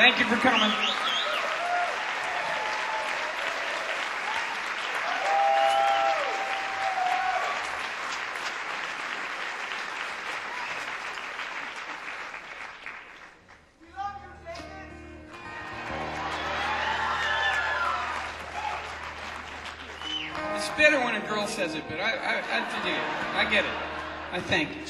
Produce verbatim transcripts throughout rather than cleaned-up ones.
Thank you for coming. It's better when a girl says it, but I, I, I dig it. I get it. I thank you.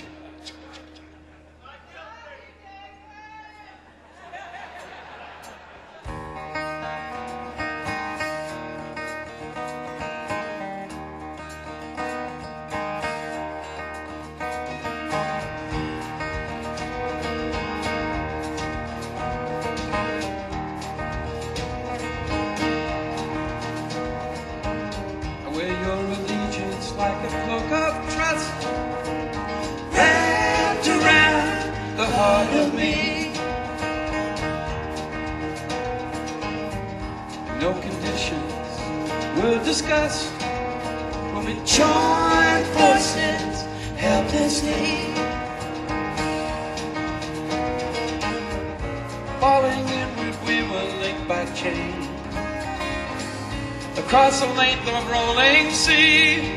Like a cloak of trust wrapped around the heart of me. No conditions were discussed when we joined forces helplessly, falling inward we were linked by chain across the length of rolling sea,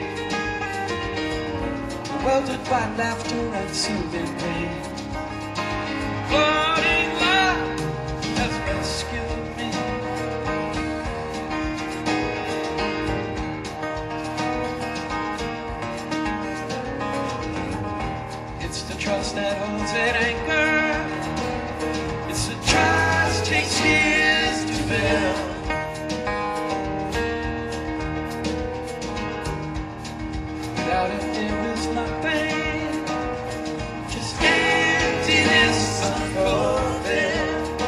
welted by laughter and soothing pain. Floating love has rescued me. It's the trust that holds at anchor. It's the trust takes years to build. Without it there is nothing, just emptiness unfulfilled.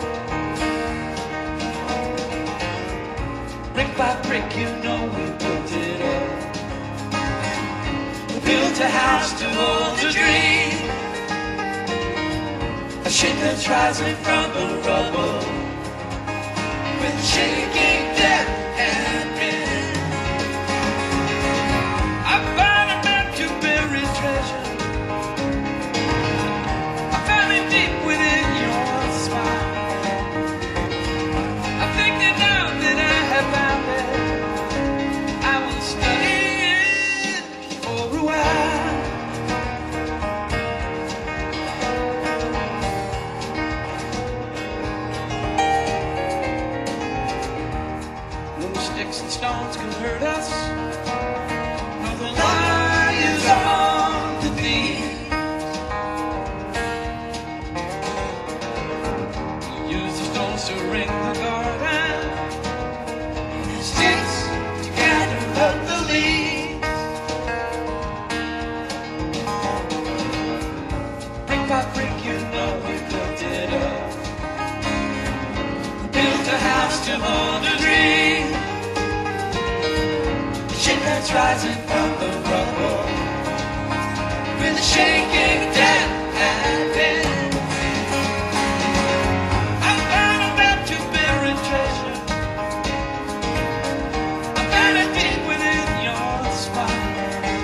Brick by brick, you know we built it up. We built a house to hold a dream, a ship that's rising from the rubble, with shaking depth and wind. I found a map to bury treasure. I found it deep within your smile. I think that now that I have found it, I will study it for a while. No sticks and stones can hurt us. The lions on the beat. Use the stones to ring the garden, and sticks to gather up the leaves. Brick by brick, you know we built it up. Built a house to hold a dream, ship that's rising from the rubble, with a shaking death and wind. I found a map to bury treasure. I found it deep within your smile.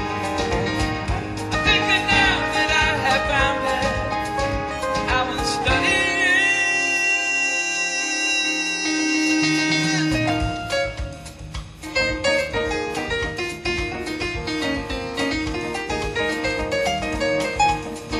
I think that now that I have found it, I will study it.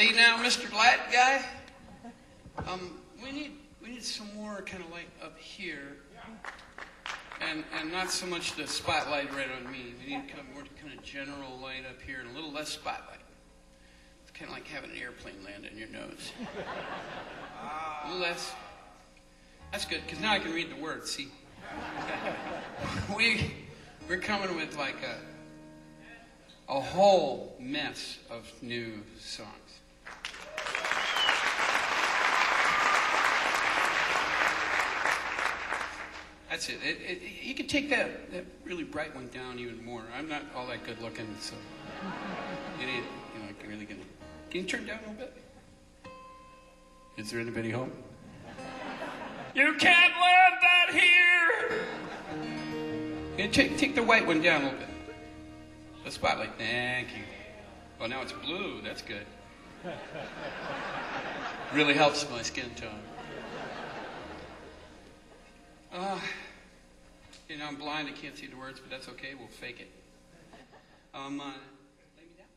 Hey now, Mister Light Guy, um, we need we need some more kind of light up here, and and not so much the spotlight right on me. We need kind of more kind of general light up here and a little less spotlight. It's kind of like having an airplane land on your nose. A little less. That's good because now I can read the words. See, we we're coming with like a. A whole mess of new songs. That's it. It, it. You can take that, that really bright one down even more. I'm not all that good looking, so you need, you know, I'm really gonna. Can you turn it down a little bit? Is there anybody home? You can't land that here. Yeah, take take the white one down a little bit. The spotlight, thank you. Oh, now it's blue, that's good. Really helps my skin tone. Uh, you know, I'm blind, I can't see the words, but that's okay, we'll fake it. Um, uh, lay me down.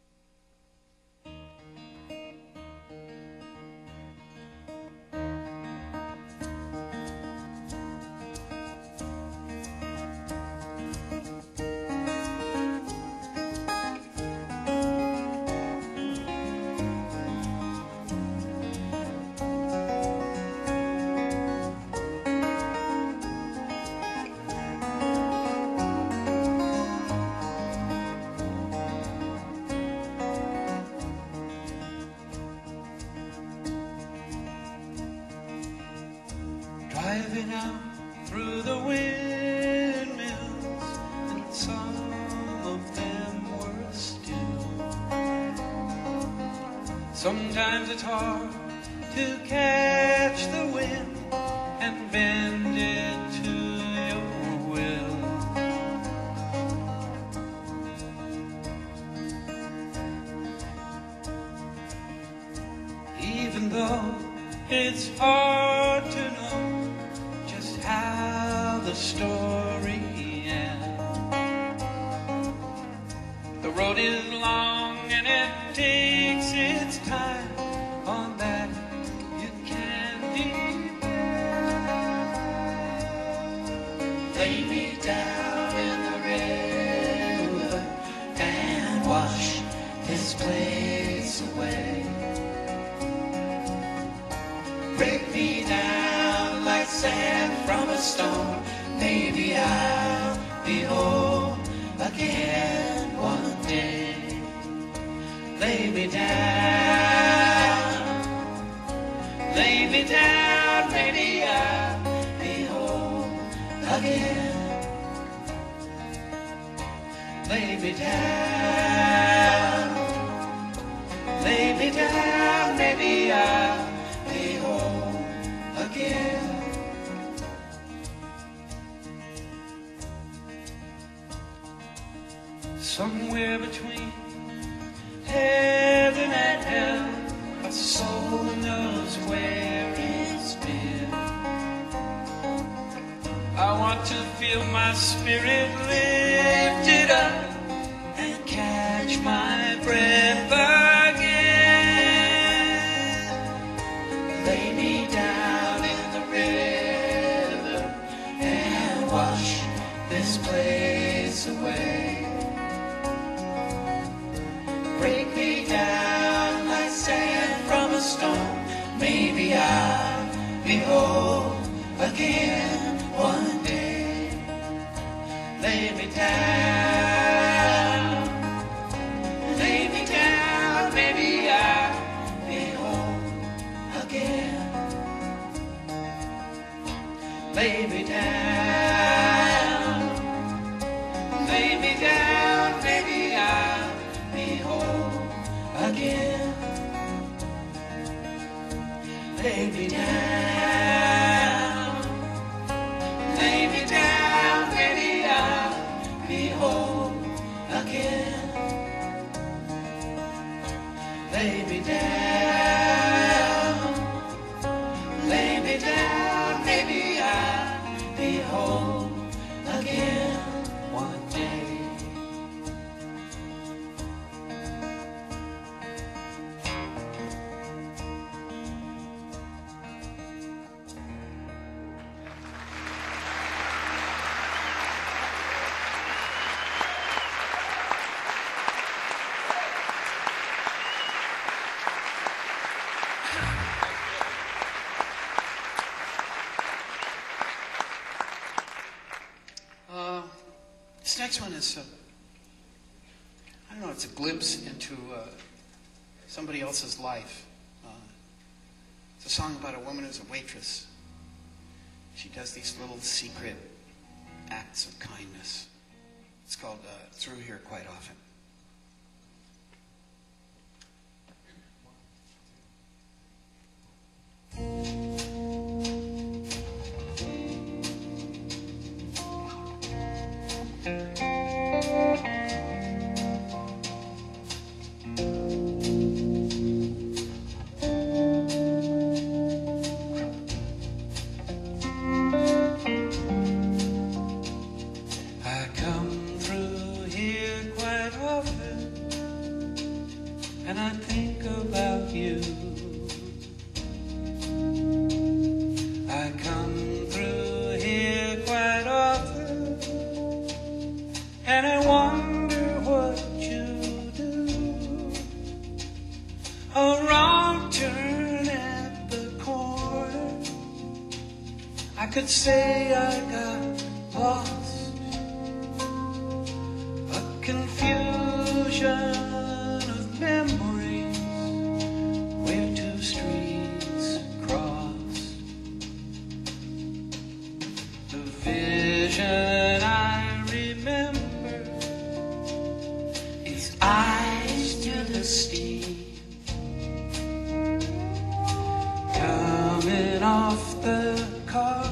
Driving out through the windmills, and some of them were still. Sometimes it's hard to catch the wind and bend it to your will. Even though it's hard to know how the story ends. The road is long and it takes its time. On that you can depend. Lay me down in the river and wash this place away. Break me down like sand from a stone. Maybe I'll be whole again one day. Lay me down, lay me down, maybe I'll be whole again. Lay me down, lay me down, maybe I'll be whole again. Somewhere between heaven and hell, a soul knows where it's been. I want to feel my spirit lifted up and catch my breath again. Lay me down in the river and wash this place away. Break me down like sand from a stone. Maybe I'll be whole again one day. Lay me down, lay me down, maybe I'll be whole again. Lay me down, lay me down, maybe I'll again. Lay me down, lay me down, maybe I'll be whole again. Lay me down, lay me down, maybe I'll be whole again one day. This next one is, uh, I don't know, it's a glimpse into uh, somebody else's life. Uh, it's a song about a woman who's a waitress. She does these little secret acts of kindness. It's called uh, Through Here Quite Often. Could say I got lost, a confusion of memories where two streets crossed. The vision I remember is eyes to the steam coming off the car,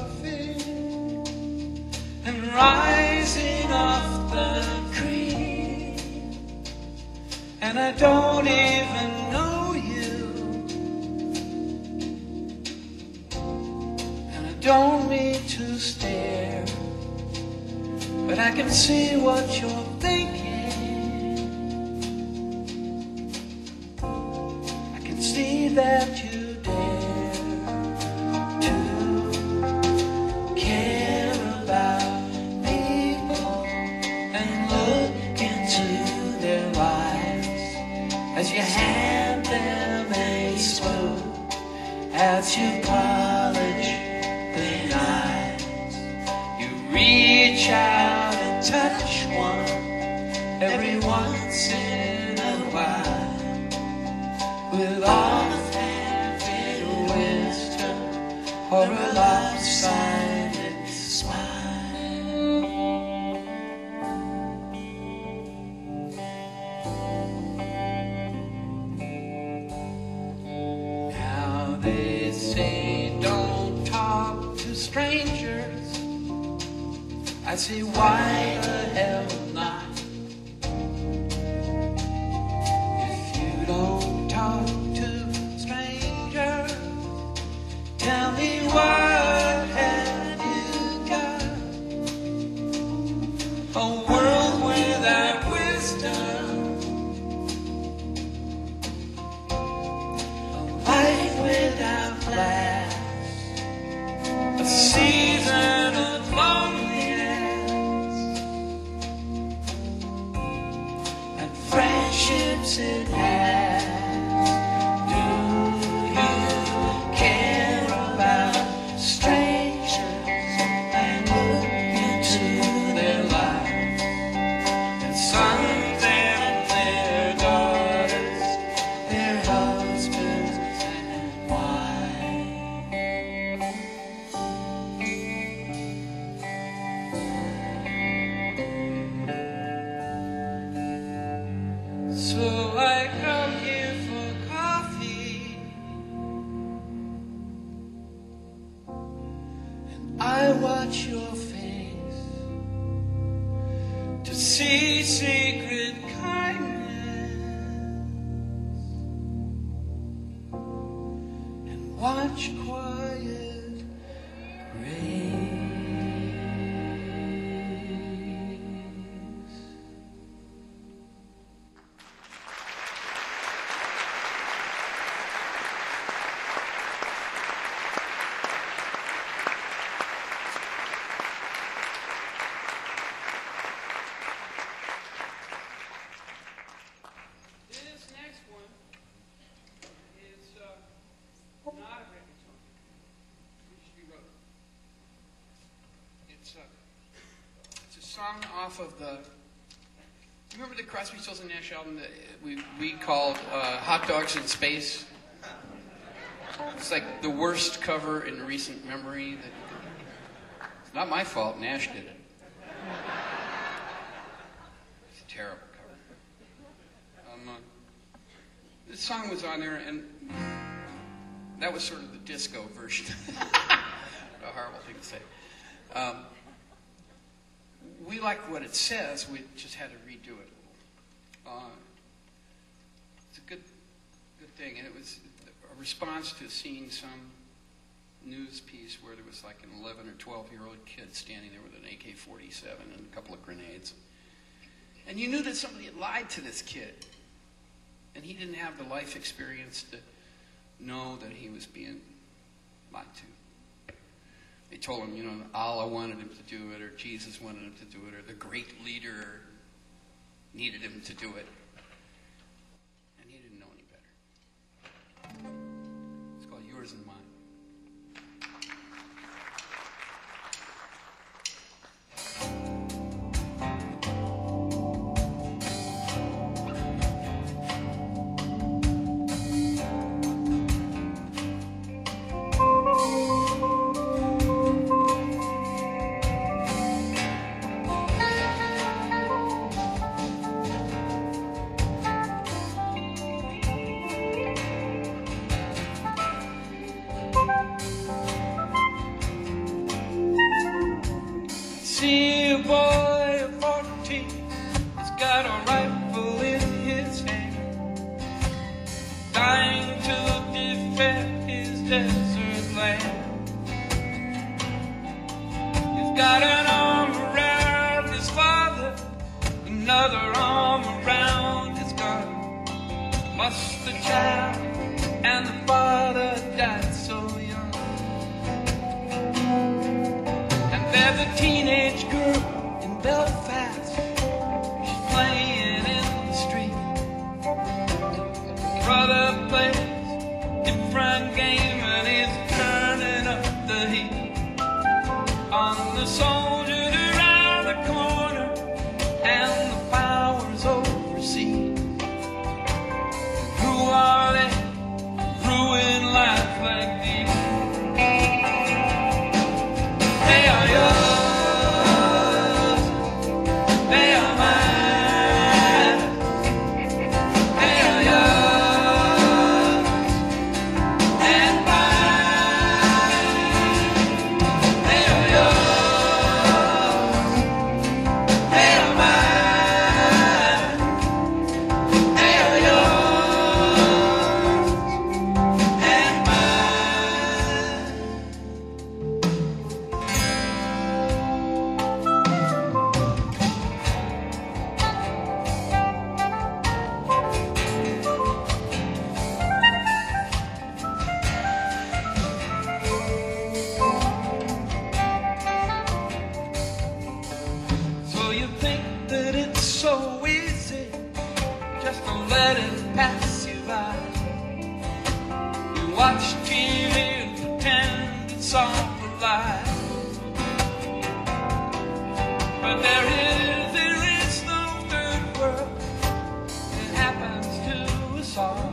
rising off the cream, and I don't even know you, and I don't mean to stare, but I can see what you're thinking. I can see that you dare to care about as you hand them a spoon, as you polish their eyes. You reach out and touch one every once in a while, with all the fanfare wisdom or a lopsided smile. They say don't talk to strangers. I say why the hell not? If you don't talk to strangers, tell me what have you got? A world without wisdom, without glass, a season of loneliness, and friendships it has. Do you care about strangers and look into their lives, and sons and their daughters, their husbands? So I come here for coffee, and I watch your face to see secret kindness, and watch quiet grace. song off of the. Remember the Crosby, Stills and Nash album that we we called uh, "Hot Dogs in Space"? It's like the worst cover in recent memory. That it's not my fault. Nash did it. It's a terrible cover. Um, uh, this song was on there, and that was sort of the disco version. A horrible thing to say. Um, we liked what it says. We just had to redo it. Uh, it's a good, good thing, and it was a response to seeing some news piece where there was like an eleven or twelve year old kid standing there with an A K forty-seven and a couple of grenades, and you knew that somebody had lied to this kid, and he didn't have the life experience to know that he was being lied to. They told him, you know, Allah wanted him to do it, or Jesus wanted him to do it, or the great leader needed him to do it. And he didn't know any better. It's called Yours and Mine. See a boy of fourteen, he's got a rifle in his hand, dying to defend his desert land. He's got an arm around his father, another arm around his gun. Must the child and the father died so young. And there's a teenage girl in Belfast, she's playing in the street. Brother plays different game and he's turning up the heat on the soldier around the corner and the powers overseas. Who are they? Ruin life like these. They are yours. They are mine. They are yours and mine. They are yours. They are mine. They are yours and mine. So you think that it's so easy just to let it pass you by. You watch T V and pretend it's all a lie. But there is, there is no third world. It happens to us all.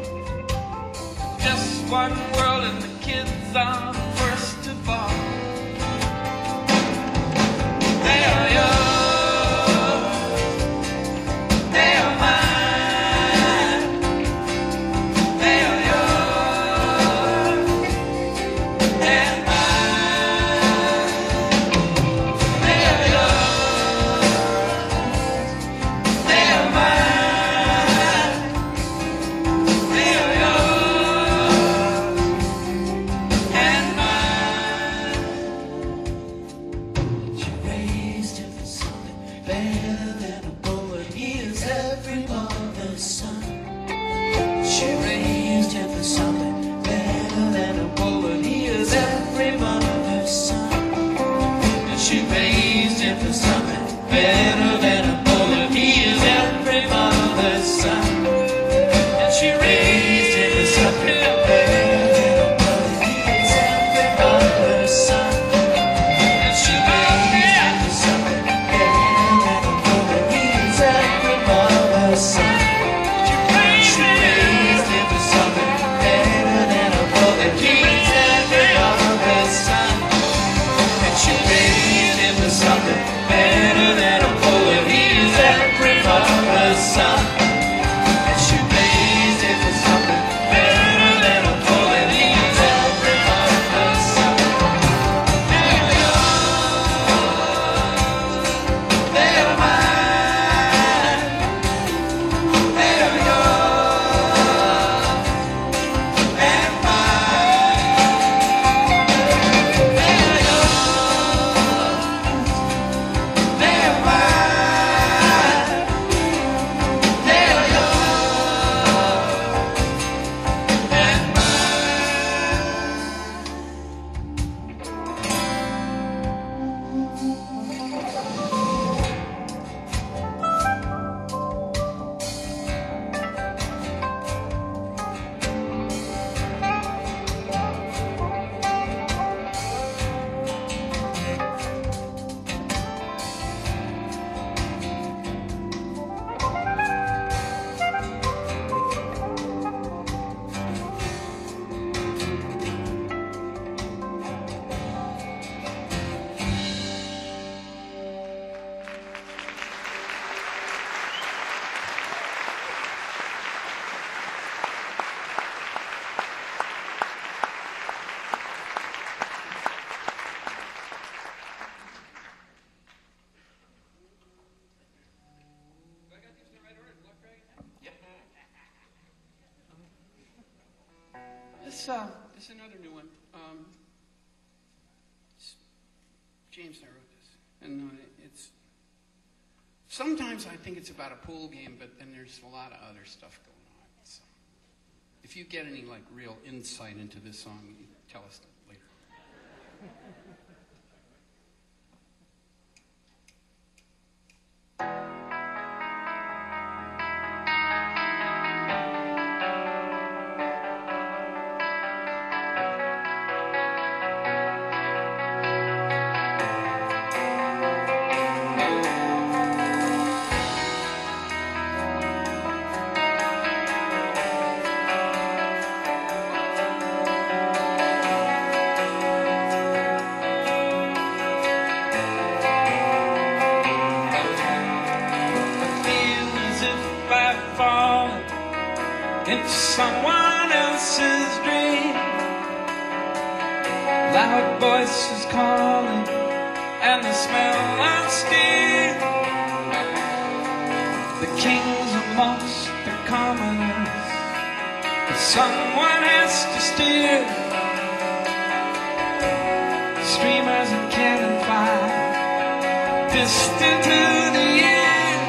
Just one world and the kids are worst of all. They are yours. They are mine. They are yours and mine. They are yours. They are mine. They are yours and mine. She raised him for something better than a bullet. He is every mother's son. She raised him for something better than a bullet. He is every mother's son. And she raised him for something better than a bullet. He is every mother's son. And she raised him for something better than a bullet. He is every mother's son. And she raised him for something better This uh, this is another new one. Um, it's- James and I wrote this, and uh, it's sometimes I think it's about a pool game, but then there's a lot of other stuff going on. So if you get any like real insight into this song, you tell us later. Into someone else's dream. Loud voices calling, and the smell of steel. The kings amongst the commoners, but someone has to steer. Streamers and cannon fire, distant to the air.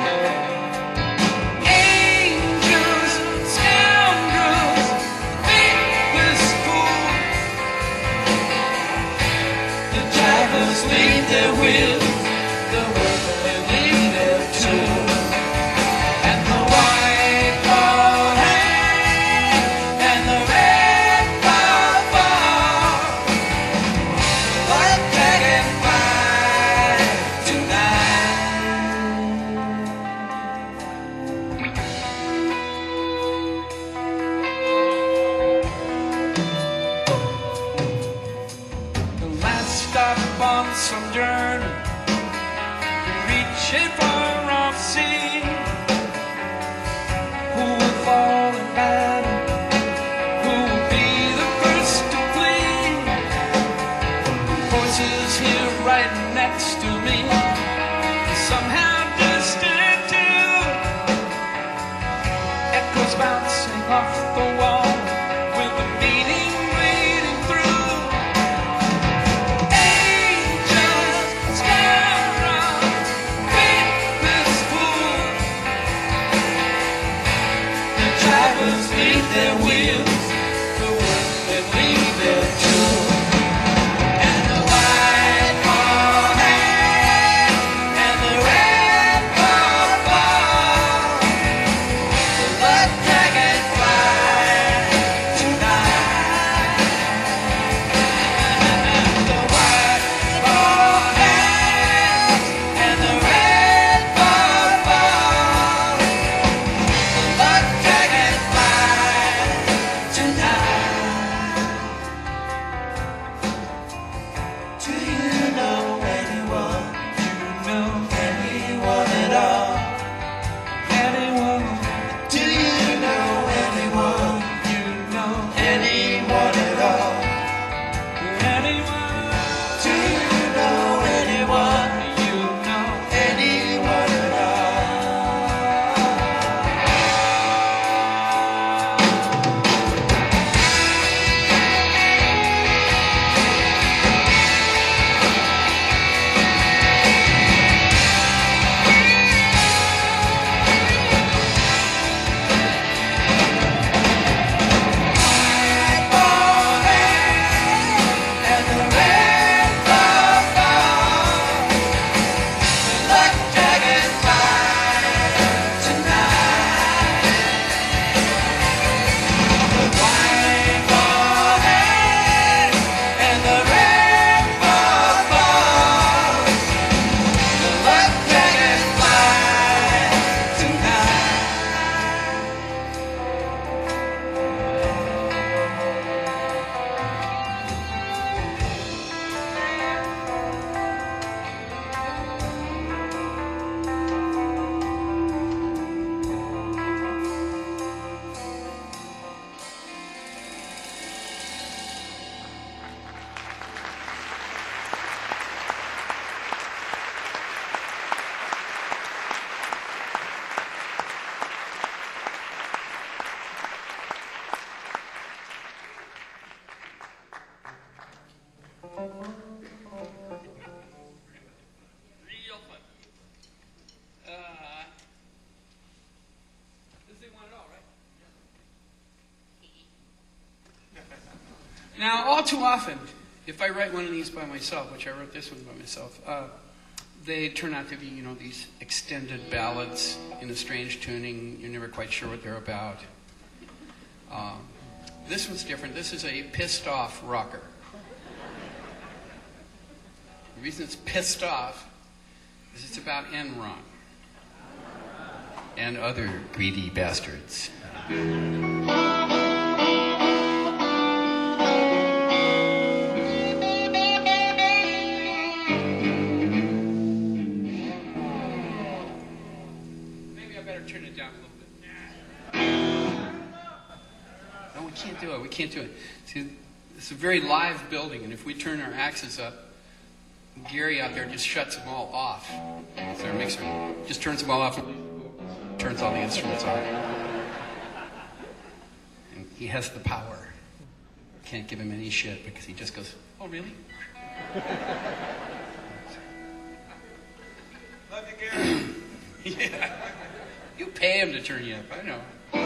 Leave their wheels, the world leave their tools, and the white ball hang, and the red ball fall, like dragonfly tonight. The last stop on some journey, reaching for off sea. Who will fall in battle? Who will be the first to flee? Voices here right next to me, somehow distant too. Echoes bouncing off the wall, with the meaning bleeding through. Leave their wheels, the world that leave their tools, and the white ball hang, and the red ball fall, the dragonfly too often, if I write one of these by myself, which I wrote this one by myself, uh, they turn out to be, you know, these extended ballads in a strange tuning. You're never quite sure what they're about. Um, this one's different. This is a pissed off rocker. The reason it's pissed off is it's about Enron and other greedy bastards. Turn it down a little bit. No, we can't do it. We can't do it. See, it's a very live building, and if we turn our axes up, Gary out there just shuts them all off. It's our mixer. Just turns them all off and turns all the instruments on. And he has the power. Can't give him any shit because he just goes, "Oh, really?" Love you, Gary. Yeah. You pay him to turn you up, I know.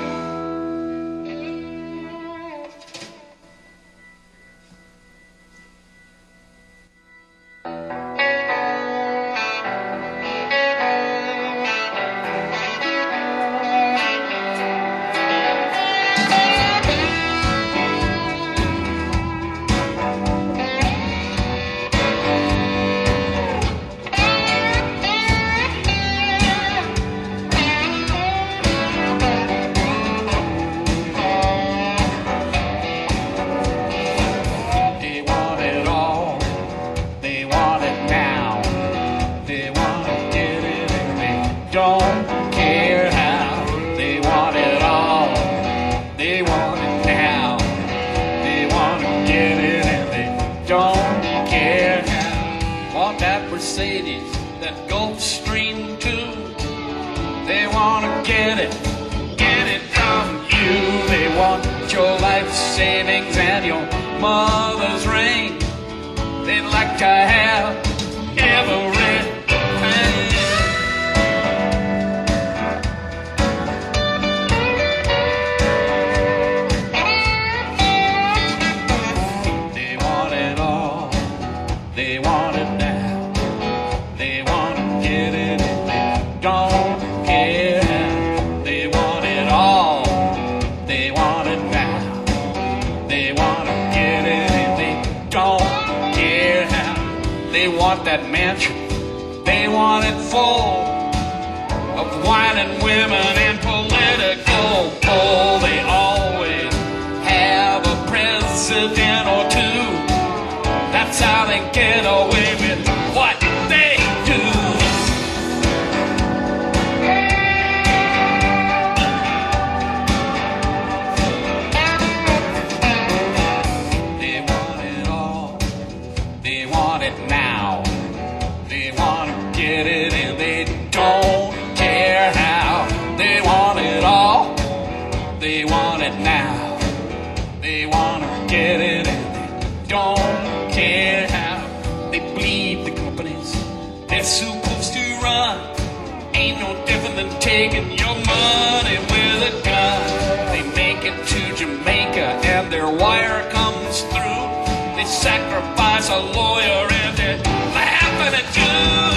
That mansion, they want it full of wine and women and political pull. They always have a president or two. That's how they get away with what they do. They want it all. They want it now. They want to get it and they don't care how. They want it all. They want it now. They want to get it and they don't care how. They bleed the companies they're supposed to run. Ain't no different than taking your money with a gun. They make it to Jamaica and their wire comes through. They sacrifice a lawyer and they're laughing at you.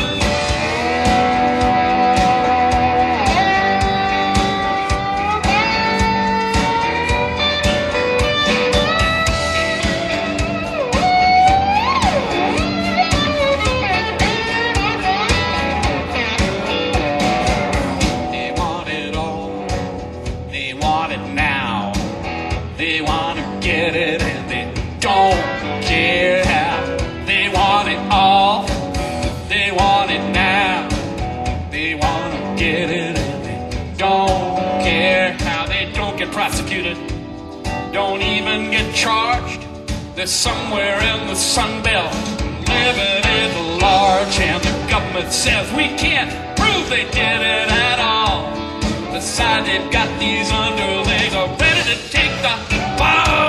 They want it all. They want it now. They want to get it and they don't care how. They want it all. They want it now. They want to get it and they don't care how. They don't get prosecuted. Don't even get charged. They're somewhere in the Sun Belt, living in large, and the government says we can't prove they did it at all. Besides, they've got these underlings are ready to take the ball.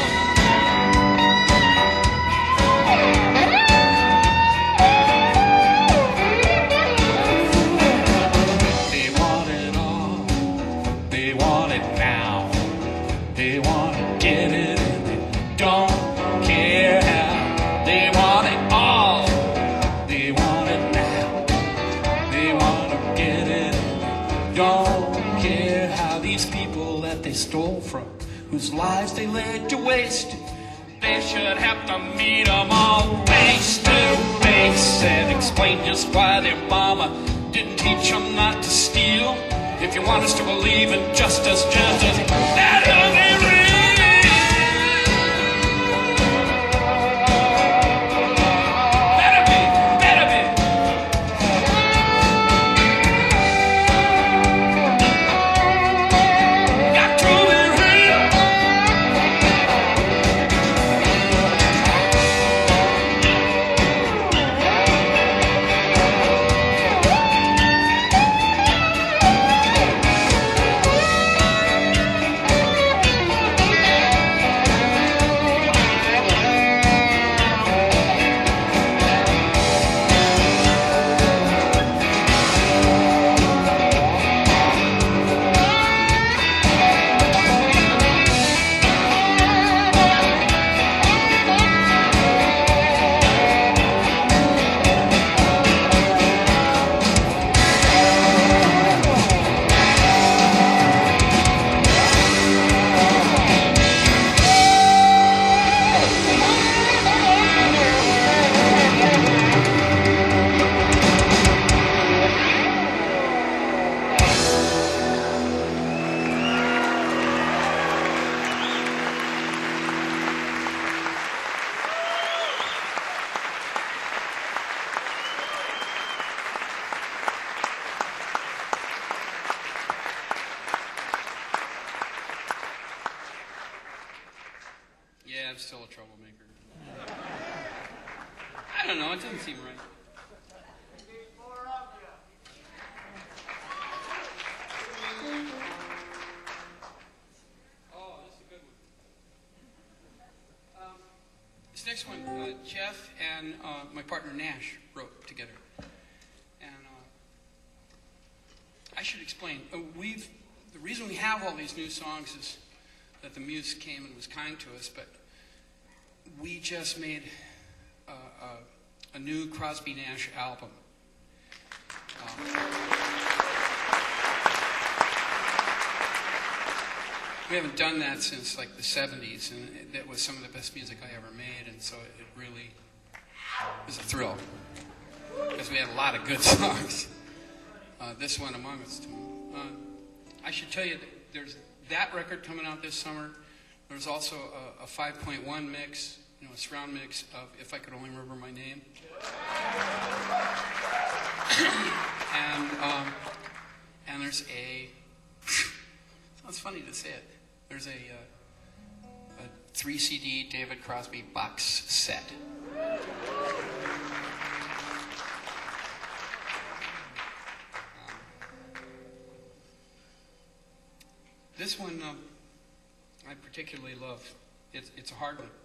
They want it all. They want it now. They want to get it and they don't care. They want to get it. Don't care how these people that they stole from, whose lives they laid to waste, they should have to meet them all face to face and explain just why their mama didn't teach them not to steal. If you want us to believe in justice, justice, that will be real. Better be, better be. Got to be real. Yeah, I'm still a troublemaker. I don't know, it doesn't seem right. Oh, this is a good one. Um, this next one, uh, Jeff and uh, my partner Nash wrote together. And uh, I should explain. Uh, we've the reason we have all these new songs is that the Muse came and was kind to us, but we just made uh, uh, a new Crosby Nash album. Um, we haven't done that since like the seventies, and it, that was some of the best music I ever made, and so it, it really was a thrill, because we had a lot of good songs. Uh, this one among us. Uh, I should tell you that there's that record coming out this summer. There's also a, a five point one mix, you know, a surround mix of If I Could Only Remember My Name. and um, and there's a, sounds funny to say it, there's a, uh, a three C D David Crosby box set. This one um, I particularly love. It's, it's a hard one.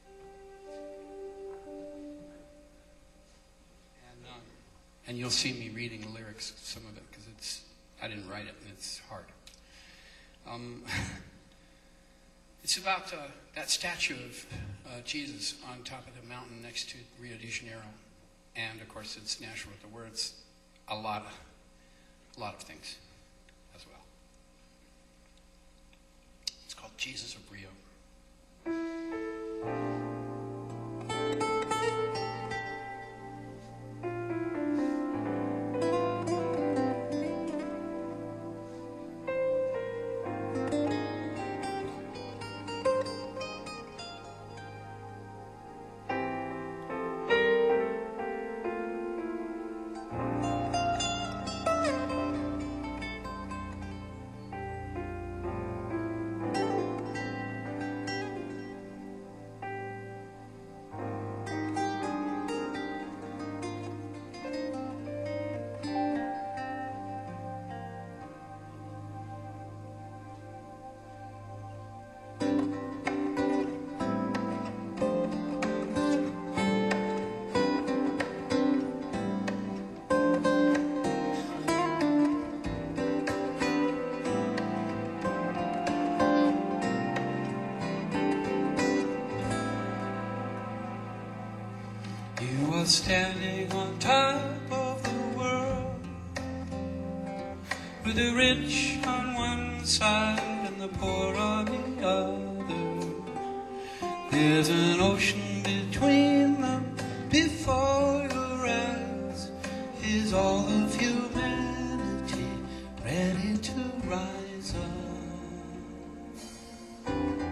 And, um, and you'll see me reading the lyrics, some of it, because it's I didn't write it, and it's hard. Um, it's about uh, that statue of uh, Jesus on top of the mountain next to Rio de Janeiro. And, of course, it's Nash wrote the words. A lot, a lot of things as well. It's called Jesus of Rio. Standing on top of the world, with the rich on one side and the poor on the other. There's an ocean between them. Before your eyes is all of humanity ready to rise up.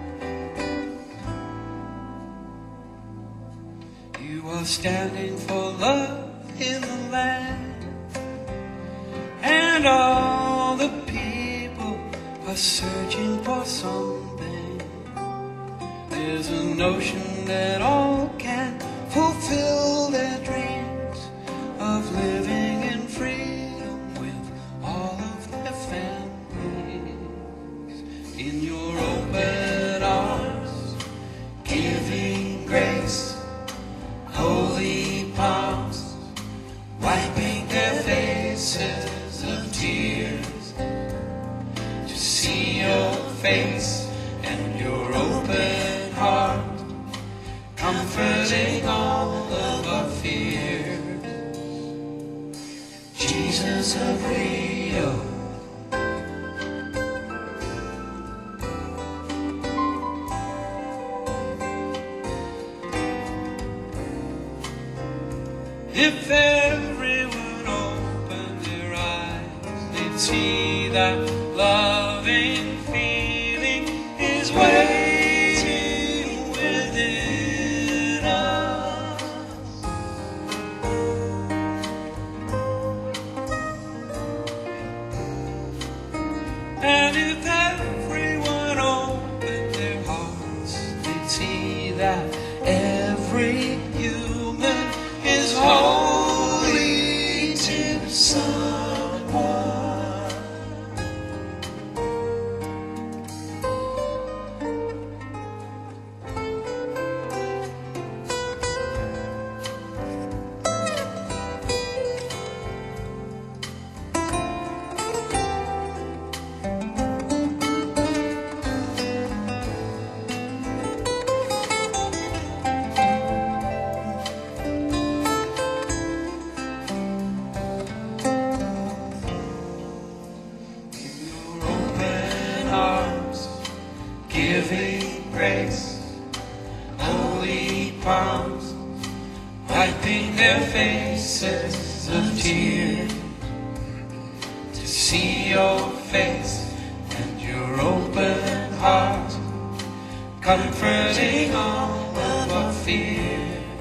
You are standing for love in the land, and all the people are searching for something. There's a notion that all can fulfill their dreams of living in freedom with all of their families. In your open arms, giving grace, holy palms, wiping their faces of tears, to see your face and your open heart, comforting all of our fears. Jesus of Rio, if everyone opened their eyes, they'd see that loving feeling is waiting within us. And if everyone opened their hearts, they'd see that every human is holy to someone. Giving grace, holy palms, wiping their faces of tears, to see your face and your open heart, comforting all of our fears.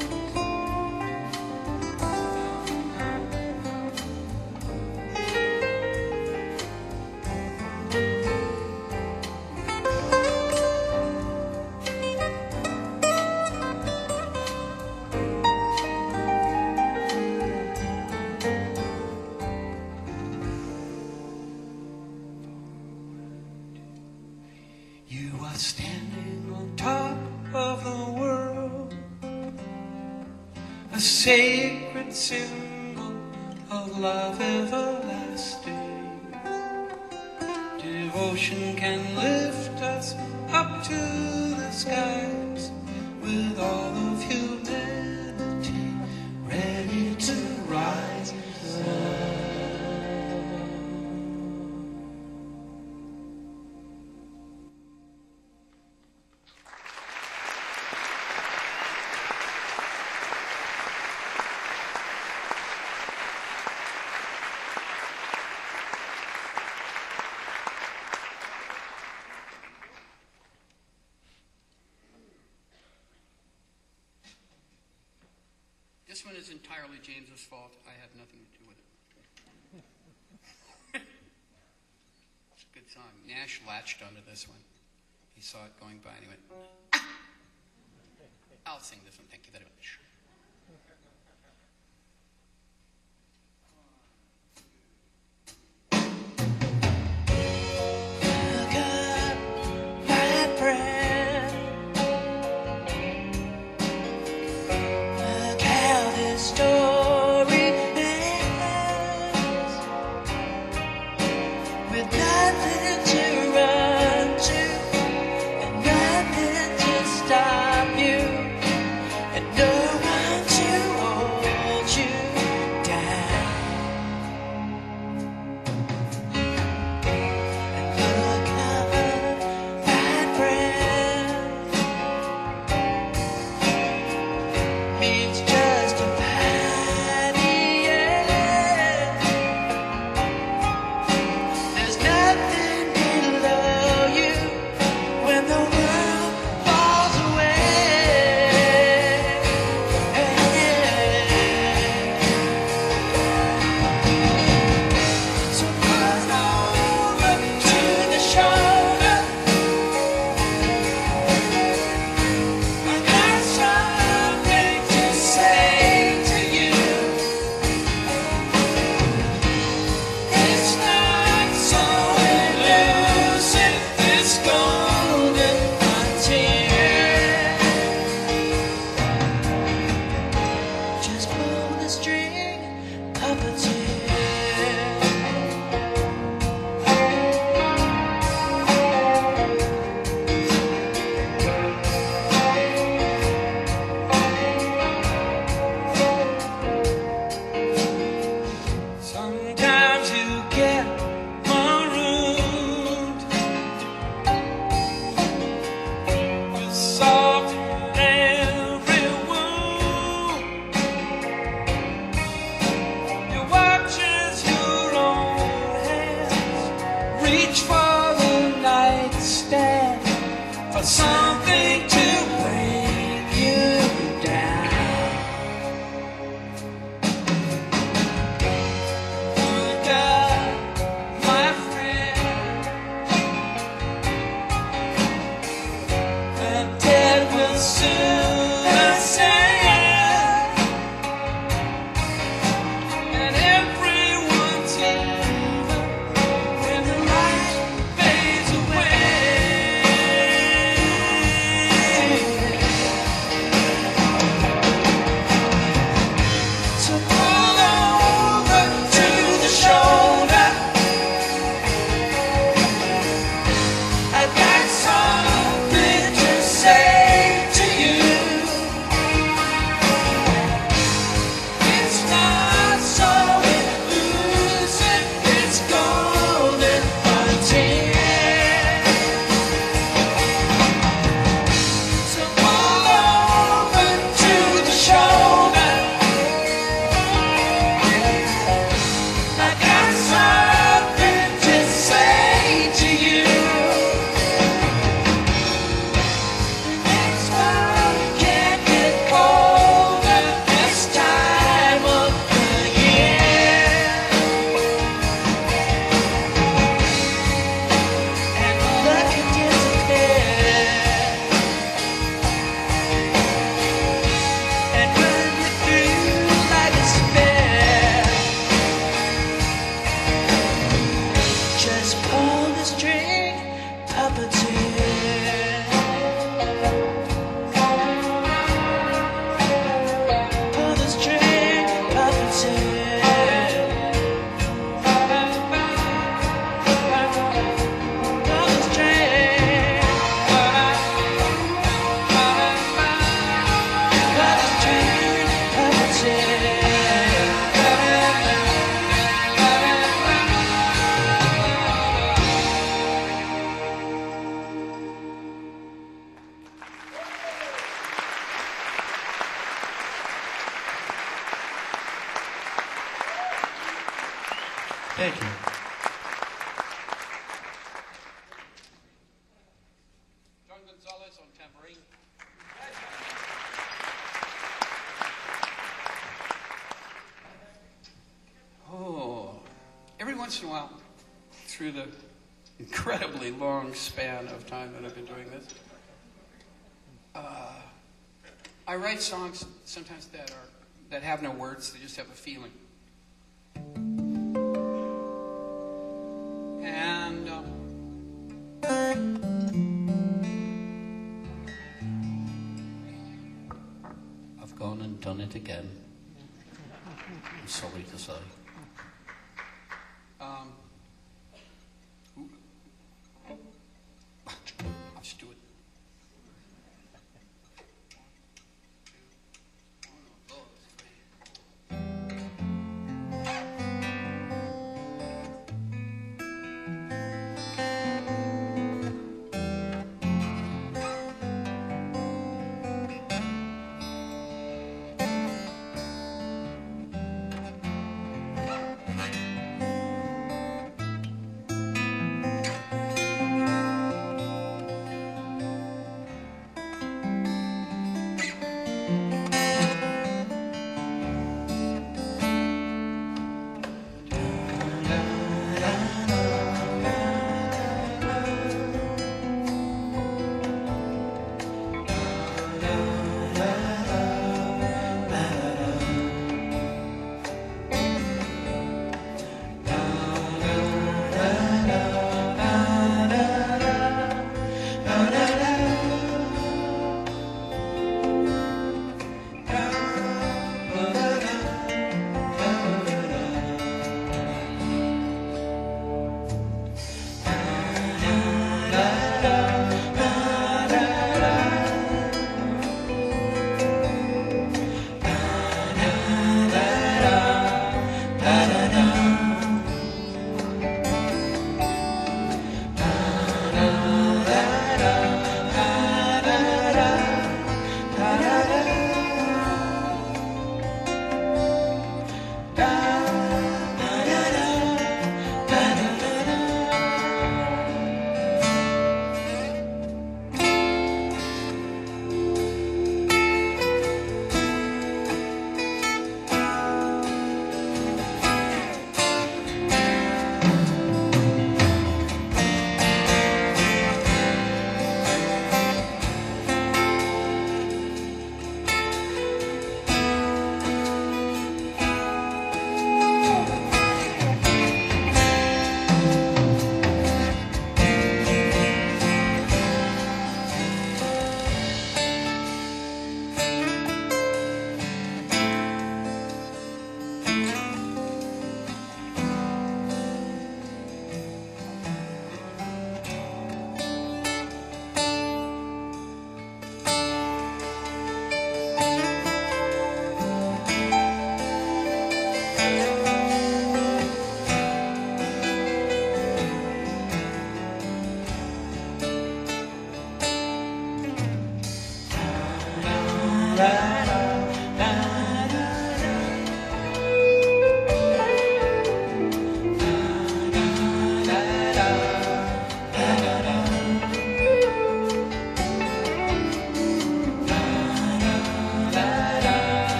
You are standing on top of the world, a sacred symbol of love everlasting. Devotion can lift us up to the skies, with all of humanity ready to rise up. This one is entirely James's fault. I had nothing to do with it. It's a good song. Nash latched onto this one. He saw it going by and he went, ah! I'll sing this one. Thank you very much. No Thank you. John Gonzalez on tambourine. Oh, every once in a while, through the incredibly long span of time that I've been doing this, uh, I write songs sometimes that are that have no words; they just have a feeling. And um, I've gone and done it again. I'm sorry to say. Um, I'll just do it.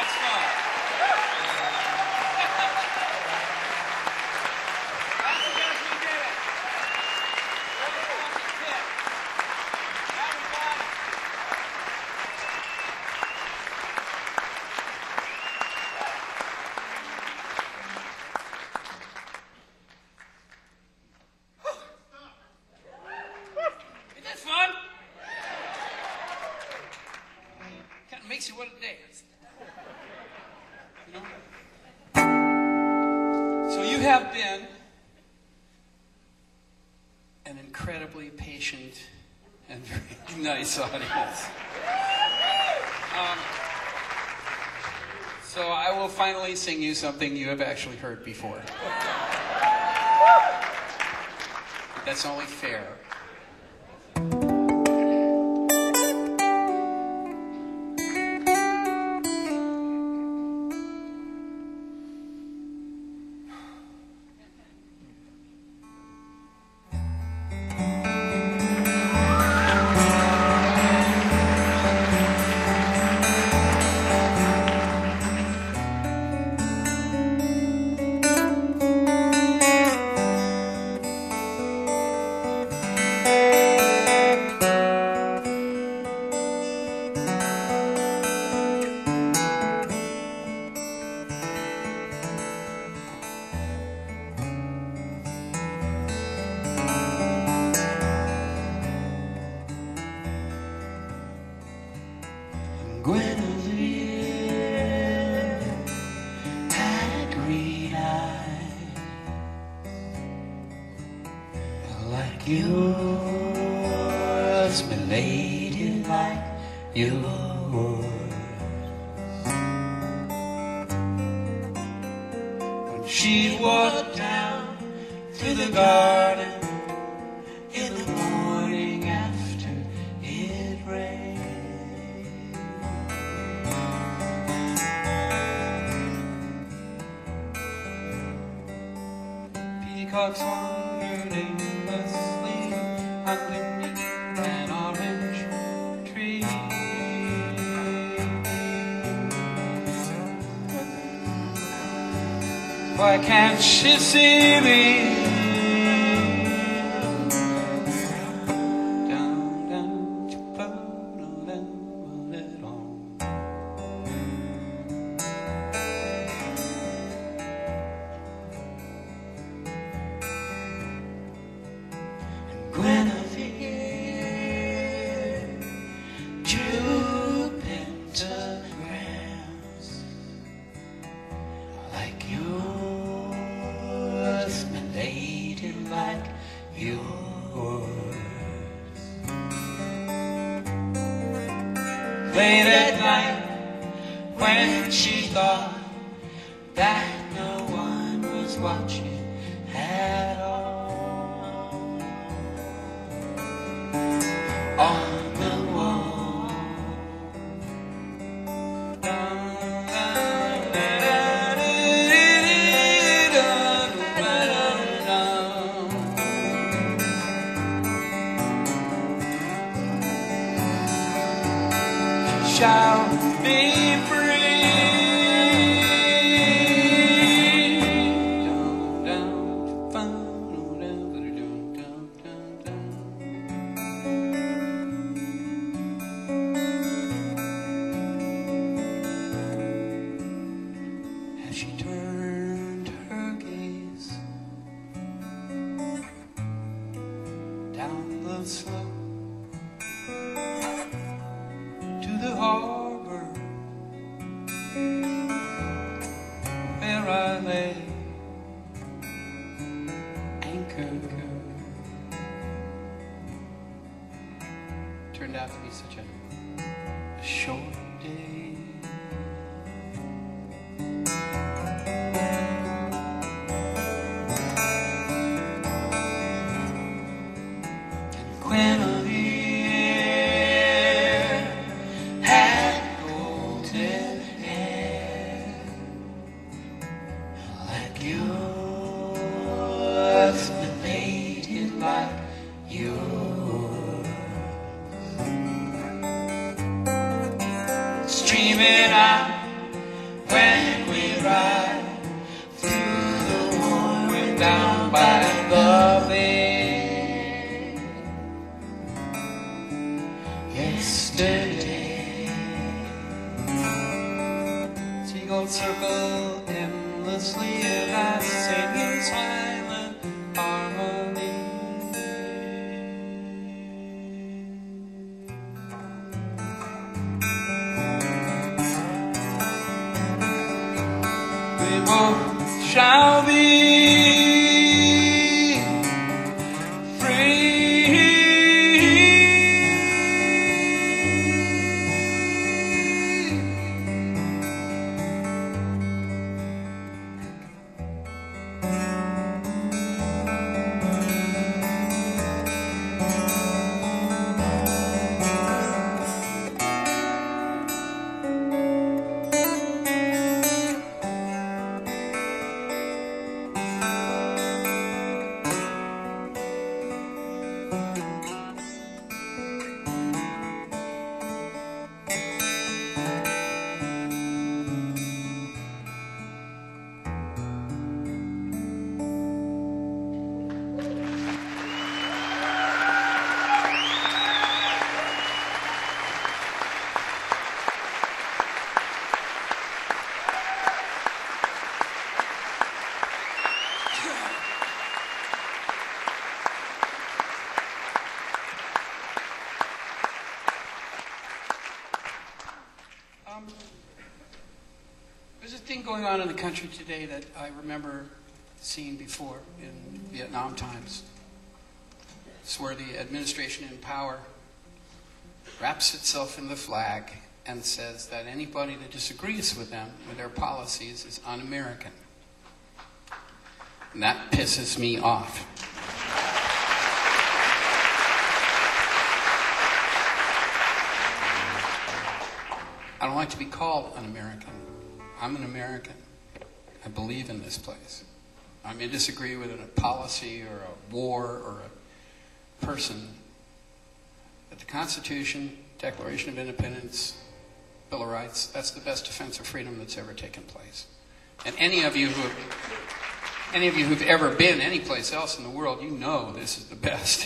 That's fun. Isn't that fun? Kind of makes you want to dance. You know? So you have been an incredibly patient and very nice audience. Um, so I will finally sing you something you have actually heard before. That's only fair. Guinevere had green eyes like yours, milady, like yours. When she walked down through the garden in the morning after it rained. Peacocks wandered aimlessly underneath an orange tree. Why can't she see me? Down, down, chippa-dum, it on. Guinevere, Jupiter grams like yours, milady, like yours. Late at night, when she thought that no one was watching at all, on the wall, shall be free. Down, down, down, down, down, down. As she turned her gaze down the slope to the harbor where I lay anchored, turned out to be such a, a short day. Guinevere had golden hair like yours, milady, like yours. Streaming out gold circle endlessly, and I sing in silent harmony. We both shall be There's a thing going on in the country today that I remember seeing before in Vietnam times. It's where the administration in power wraps itself in the flag and says that anybody that disagrees with them, with their policies, is un-American. And that pisses me off. I don't like to be called un-American. I'm an American. I believe in this place. I may disagree with a policy or a war or a person, but the Constitution, Declaration of Independence, Bill of Rights, that's the best defense of freedom that's ever taken place. And any of you who have, any of you who've ever been any place else in the world, you know this is the best.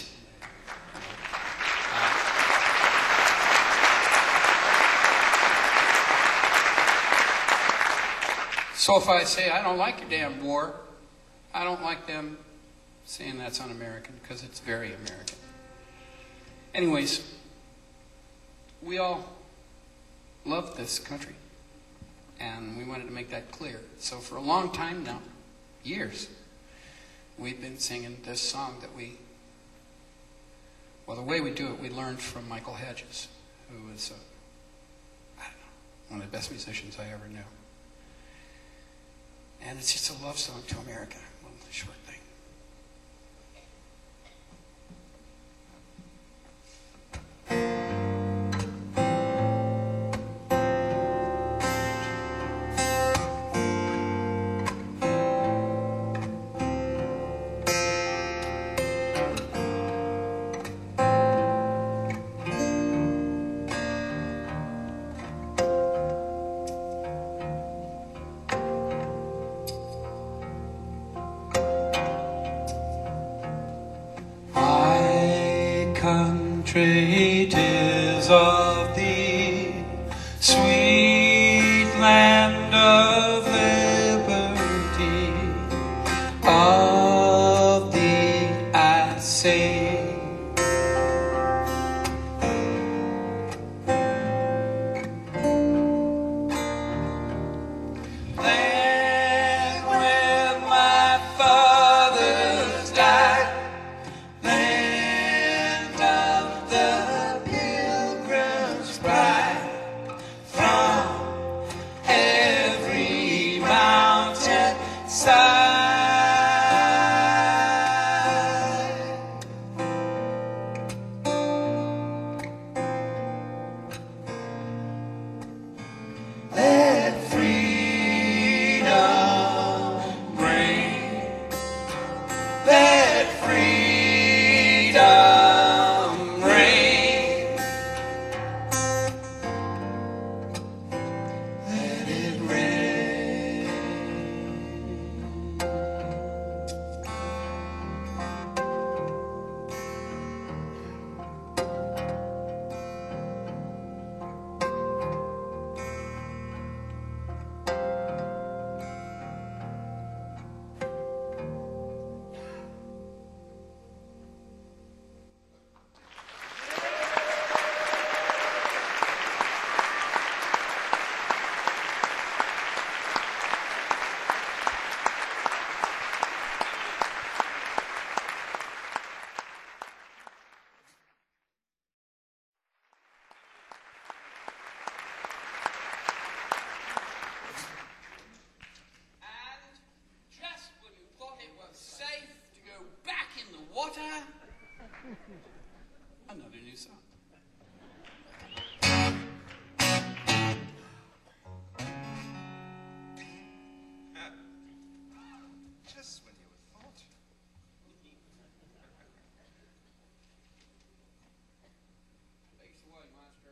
So if I say, I don't like your damn war, I don't like them saying that's un-American, because it's very American. Anyways, we all love this country, and we wanted to make that clear. So for a long time now, years, we've been singing this song that we, well, the way we do it, we learned from Michael Hedges, who was, uh, I don't know, one of the best musicians I ever knew. And it's just a love song to America, one short thing. Country, 'tis of thee, sweet land of liberty, of thee I say. Land where my fathers died, Another new song. Just when you would thought. Thanks a lot, Maestro.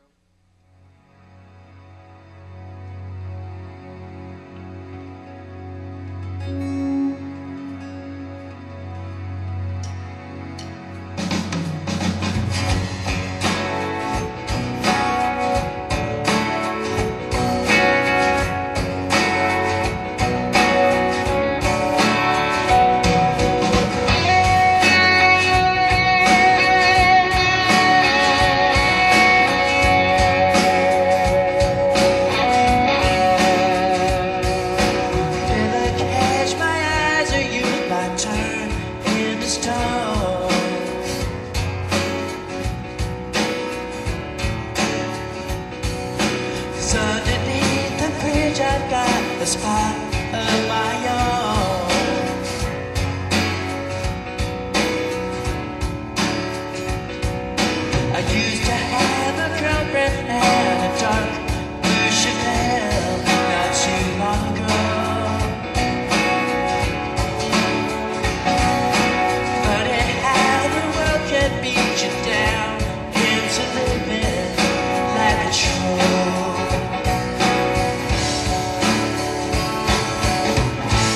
Never catch my eyes or you might turn into stone. 'Cause underneath the bridge I've got a spot of my own. I used to have a girlfriend and a dark blue Chanel not too long ago. Funny how the world can beat you down into living like a troll.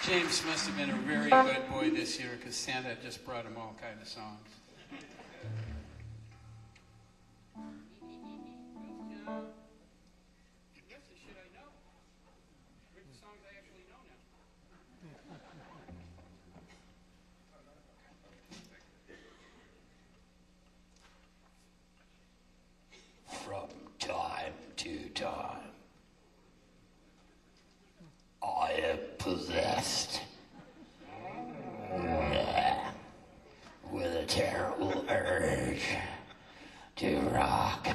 James must have been a very good boy this year because Santa just brought him all kinds of songs. From time to time, I am possessed with a terrible urge to rock.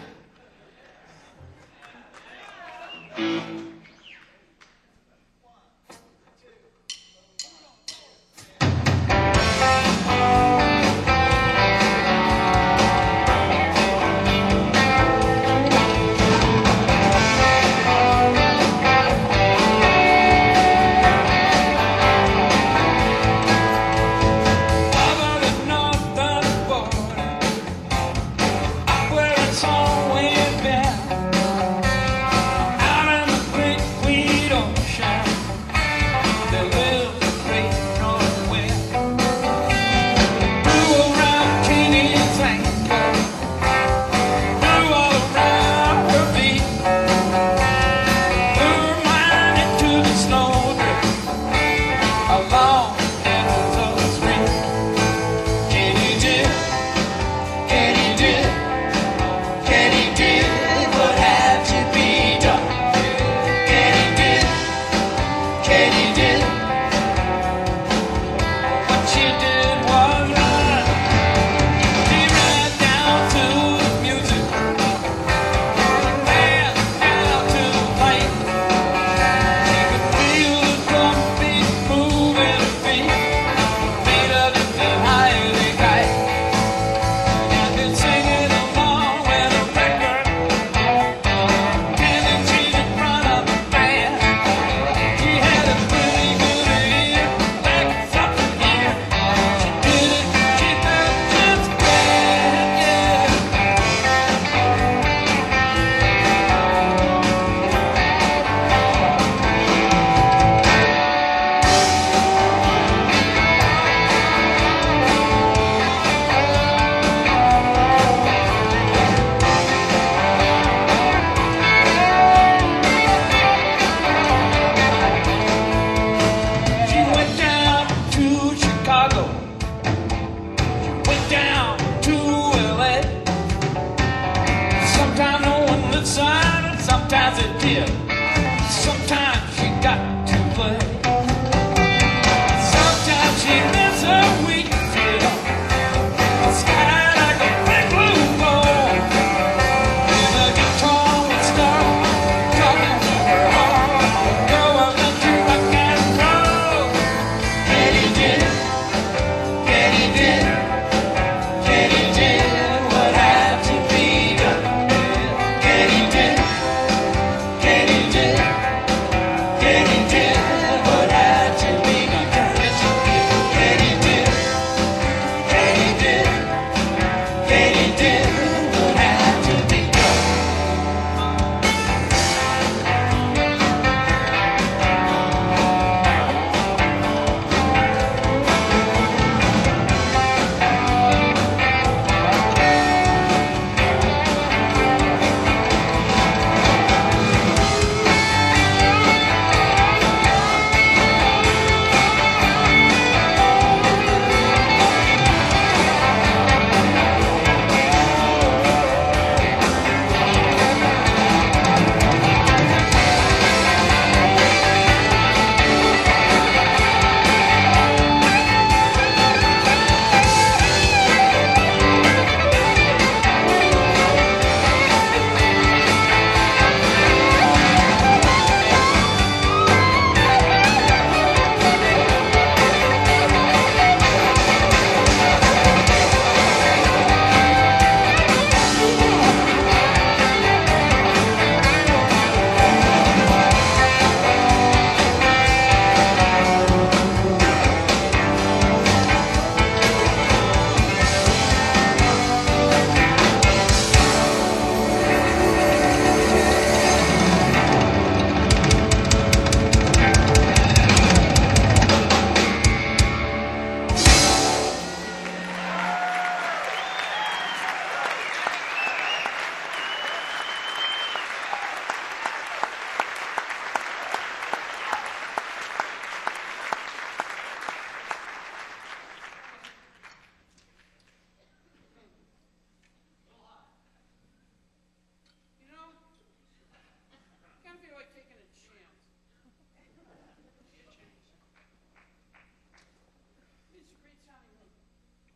Can you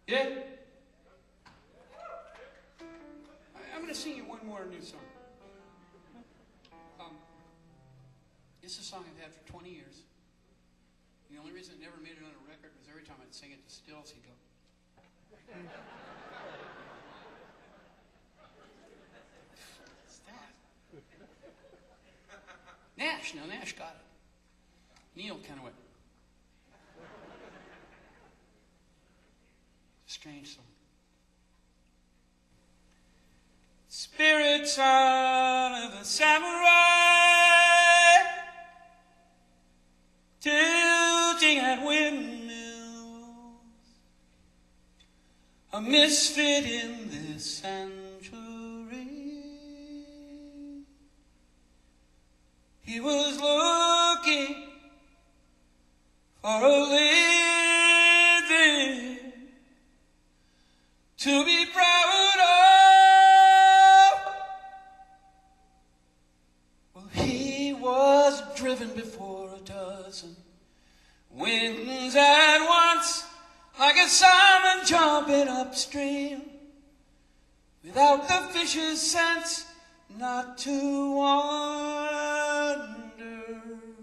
Yeah? I, I'm going to sing you one more new song. Um, it's a song I've had for twenty years. The only reason it never made it on a record was every time I'd sing it to Stills, he'd go, what's that? Nash. Now, Nash got it. Neil kind of went, strange song. Spirit son of a samurai, tilting at windmills, a misfit in this century. He was looking for a living to be proud of. Well, he was driven before a dozen winds at once, like a salmon jumping upstream, without the fish's sense not to wonder,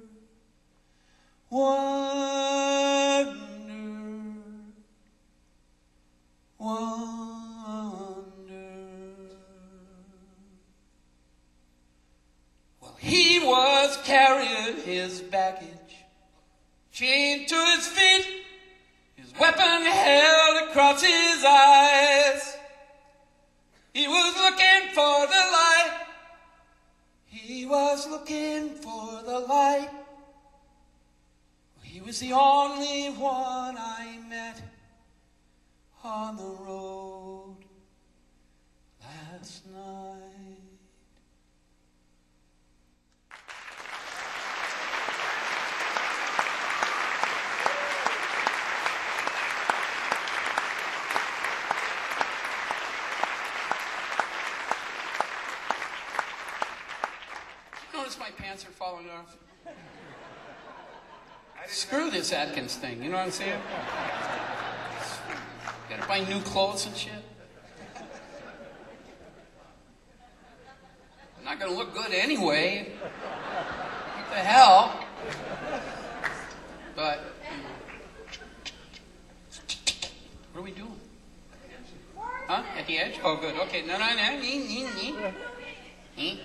wonder, wonder. Well, he was carrying his baggage, chained to his feet, his weapon held across his eyes. He was looking for the light. He was looking for the light. He was the only one I met on the road last night. Notice my pants are falling off. Screw this Atkins thing, you know what I'm saying? Gotta buy new clothes and shit. I'm not gonna look good anyway. What the hell? But, you know. What are we doing? Huh? At the edge? Oh, good. Okay. No, no, no. Nee, nee, nee. Nee.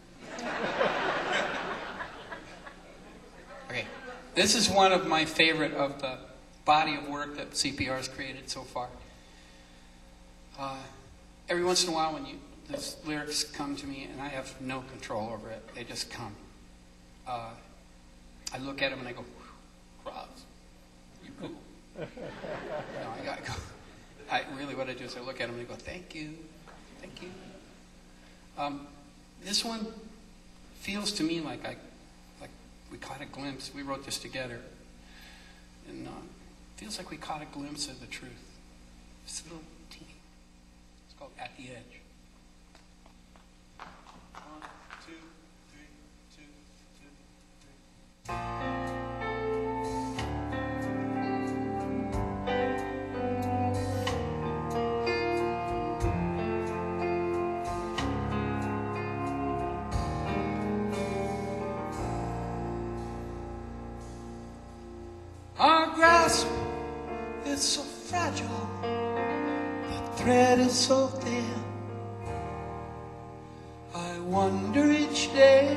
Okay. This is one of my favorite of the body of work that C P R has created so far. Uh, every once in a while when you, these lyrics come to me and I have no control over it, they just come. Uh, I look at them and I go, Roz, you cool. No, I gotta go. I, really what I do is I look at them and I go, thank you, thank you. Um, this one feels to me like I, like we caught a glimpse. We wrote this together, and uh, feels like we caught a glimpse of the truth. It's a little teeny. It's called At the Edge. One, two, three, two, two, three. Our grasp is so fragile, the thread is so thin. I wonder each day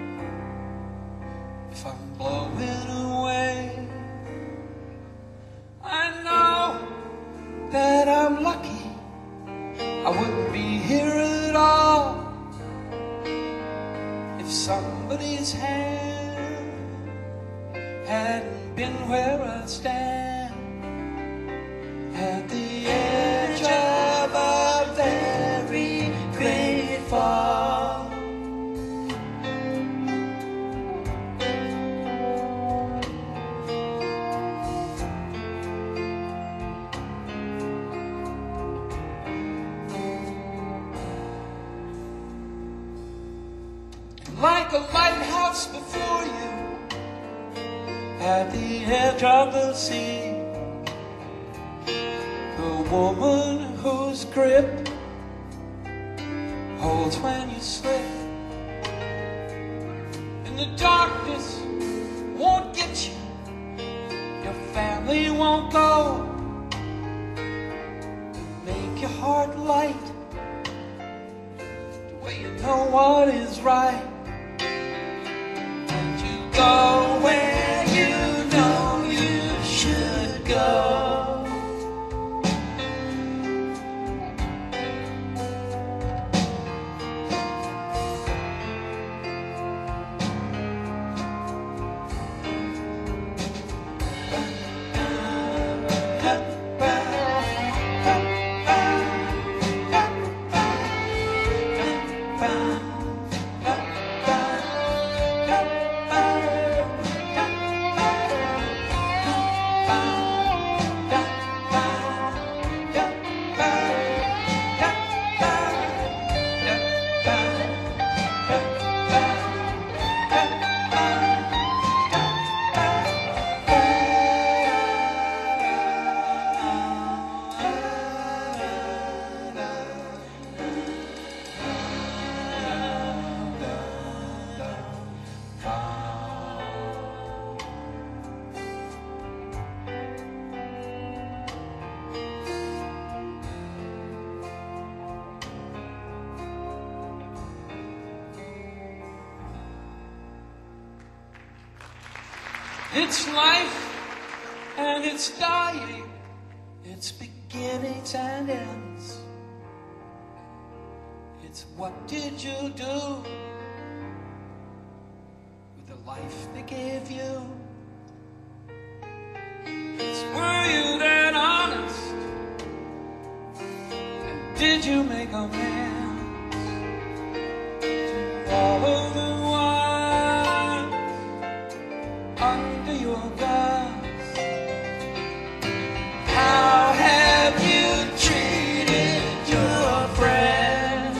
if I'm blowing away. I know that I'm lucky, I wouldn't be here at all if somebody's hand hadn't been where I stand, at the edge of a very great fall. Like a lighthouse before you, at the edge of the sea, The woman whose grip holds when you slip, and the darkness won't get you, your family won't go, make your heart light, the way you know what is right, and you go where you know you should go. It's life and it's dying, it's beginnings and ends. It's what did you do with the life they gave you? It's were you that honest? And did you make amends to all of the under your guns? How have you treated your friends?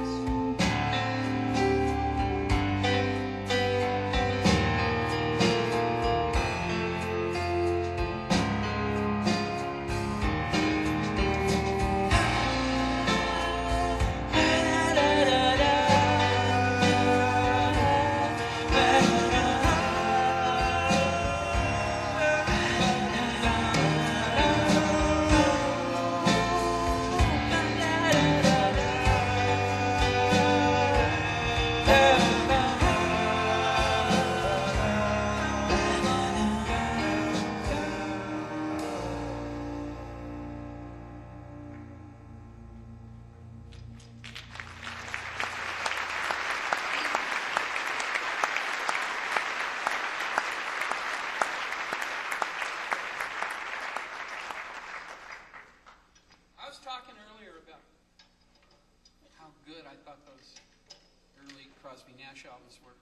I was talking earlier about how good I thought those early Crosby Nash albums were.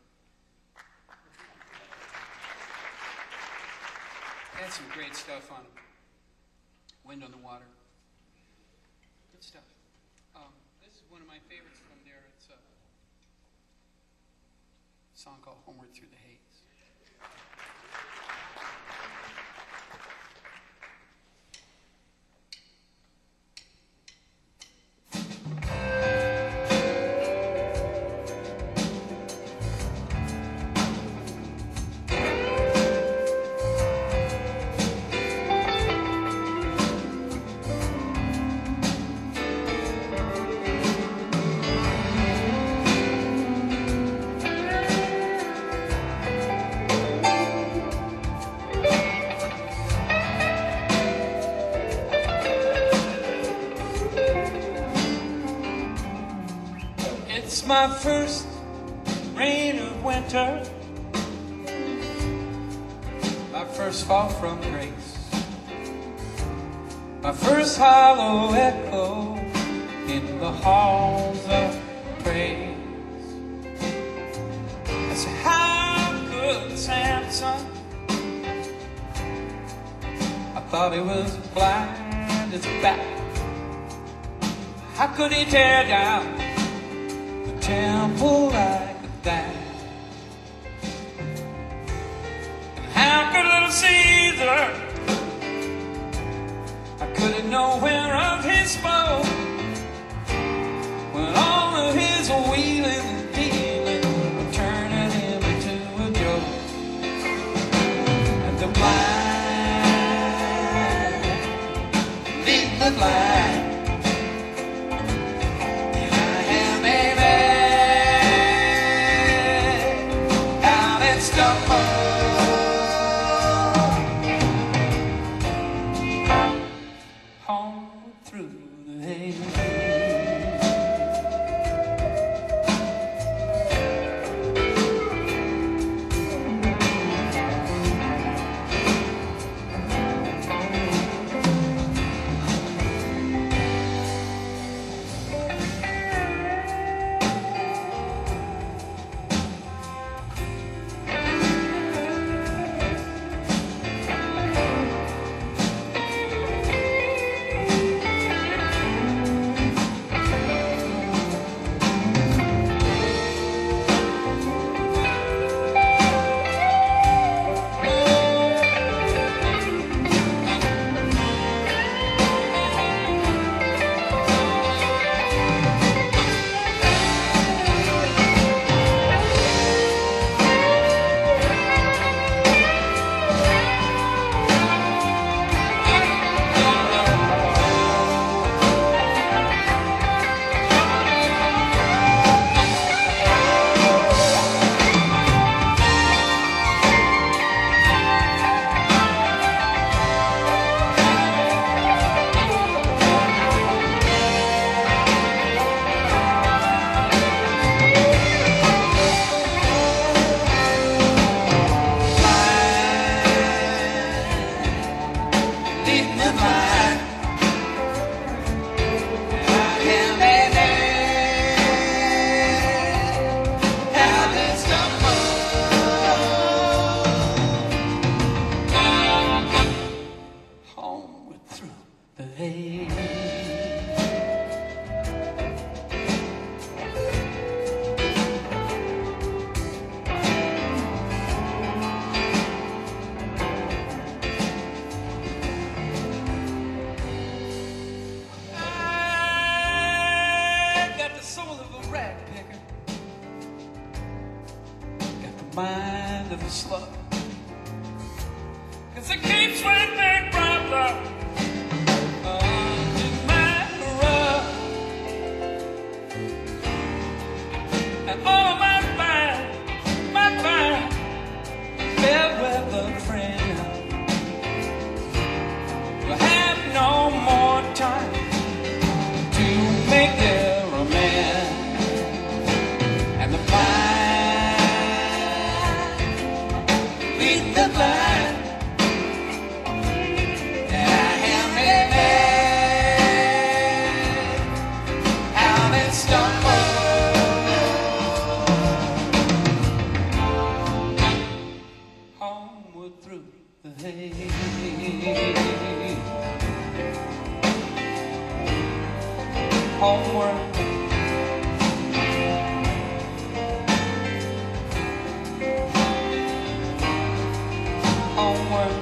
They had some great stuff on them. Wind on the Water. Good stuff. Um, this is one of my favorites from there. It's a song called Homeward Through the Haze. It's my first rain of winter, my first fall from grace, my first hollow echo in the halls of praise. I said, how could Samson? I thought he was blind as a bat. How could he tear down temple like that? And how could little Caesar, I couldn't know when mind of a slut. 'Cause it keeps with big brother under my rug. And all of my fine, my fine, fair weather friend will have no more time to make their romance. And the pine lead the line that I have made how they stumble homeward through the hay. Homeward, homeward.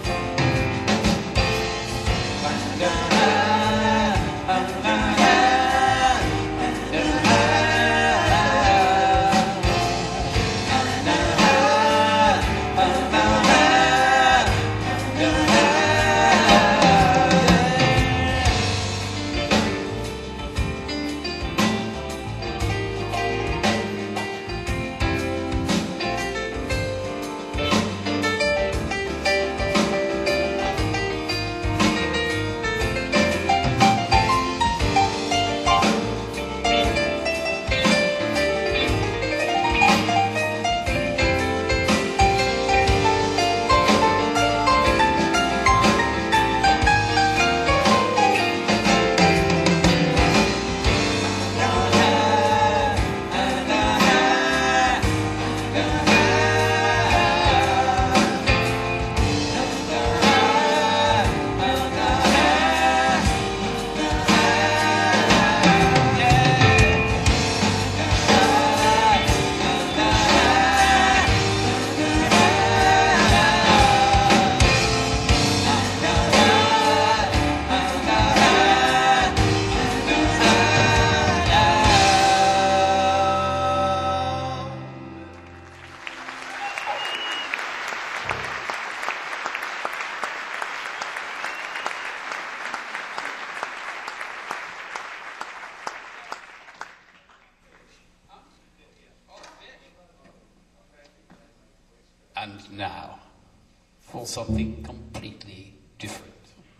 And now, for something completely different.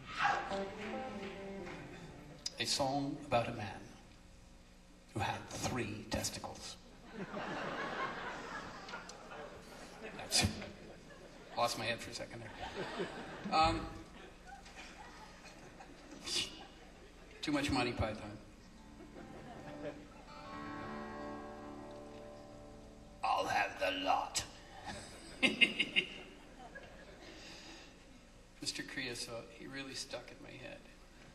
A song about a man who had three testicles. That's, lost my head for a second there. Um, too much Monty Python. I'll have the lot. Mister Creosote, he really stuck in my head.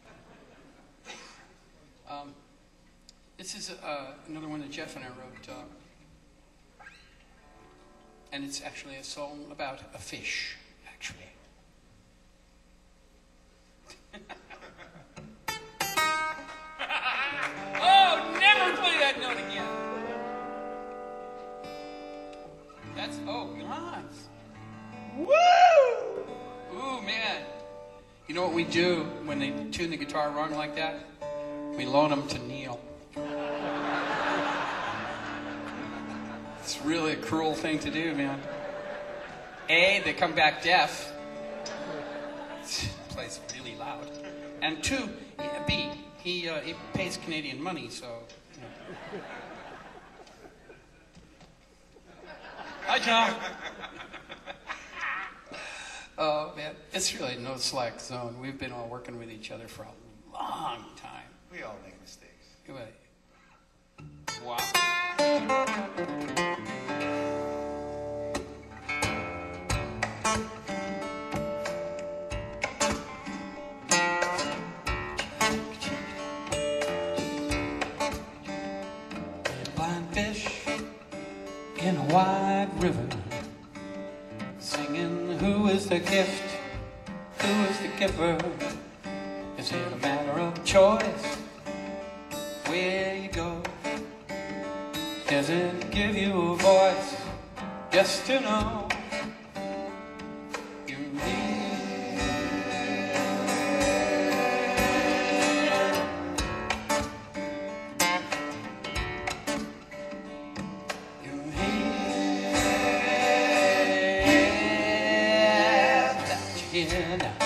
Um, this is uh, another one that Jeff and I wrote. Uh, and it's actually a song about a fish, actually. Oh, never play that note again. That's, oh, Hans. Woo! Ooh, man. You know what we do when they tune the guitar wrong like that? We loan them to Neil. It's really a cruel thing to do, man. A, they come back deaf. Plays really loud. And two, B, he, uh, he pays Canadian money, so... You know. Hi, John. Oh, man, it's really no slack zone. We've been all working with each other for a long time. We all make mistakes. Anyway. Wow. Blind fish in a wide river, singing, who is the gift? Who is the giver? Is it a matter of choice? Where you go? Does it give you a voice? just to know you're here. You're here. That you're here now.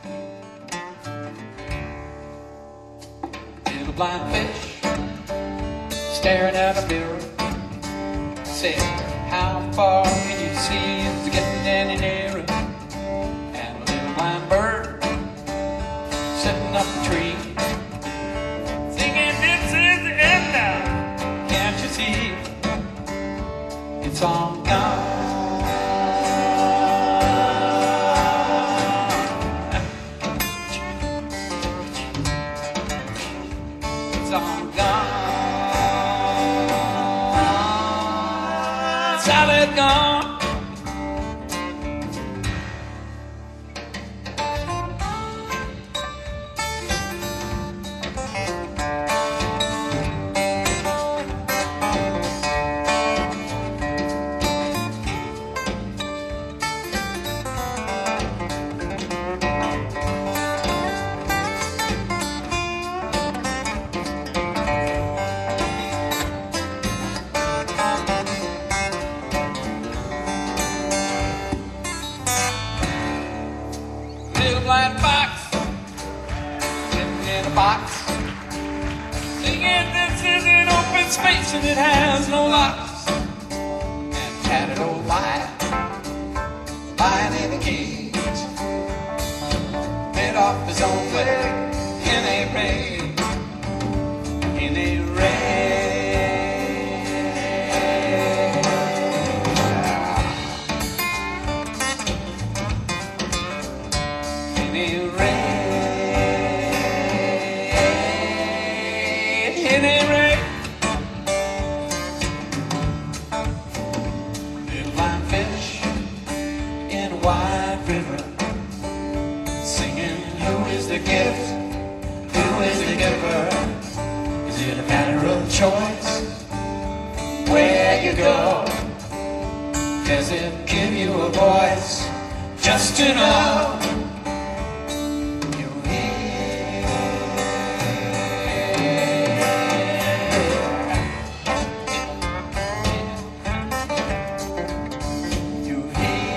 Little blind fish staring at a mirror, said, how far can you see? Is it getting any nearer? And a little blind bird sitting up a tree, singing, this is the end now. Can't you see? It's all gone. It's all gone. Solid gone. Little blind fox sitting in a box, thinking this is an open space and it has no locks. And tattered old lion lying in a cage, bit off his own leg in a rage, in a rage. In a rage, in a rage. Little blind fish in a wide river, singing, who is the gift? Who is the giver? Is it a matter of choice? Where you go? Does it give you a voice? Just to know you're here. You're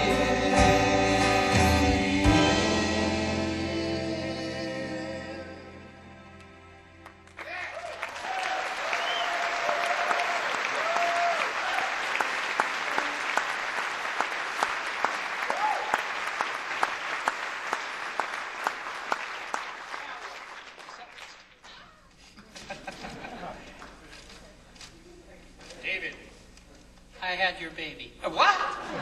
David, I had your baby. Uh, what?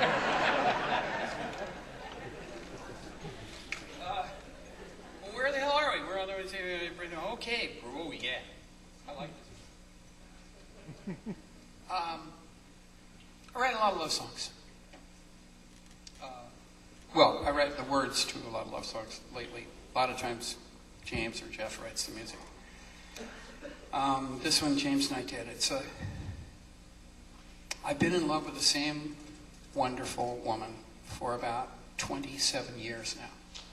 uh, well, where the hell are we? We're on the way to okay, bro, yeah. I like this. um, I write a lot of love songs. Uh, well, I write the words to a lot of love songs lately. A lot of times James or Jeff writes the music. Um, this one James and I did. It's a I've been in love with the same wonderful woman for about twenty-seven years now.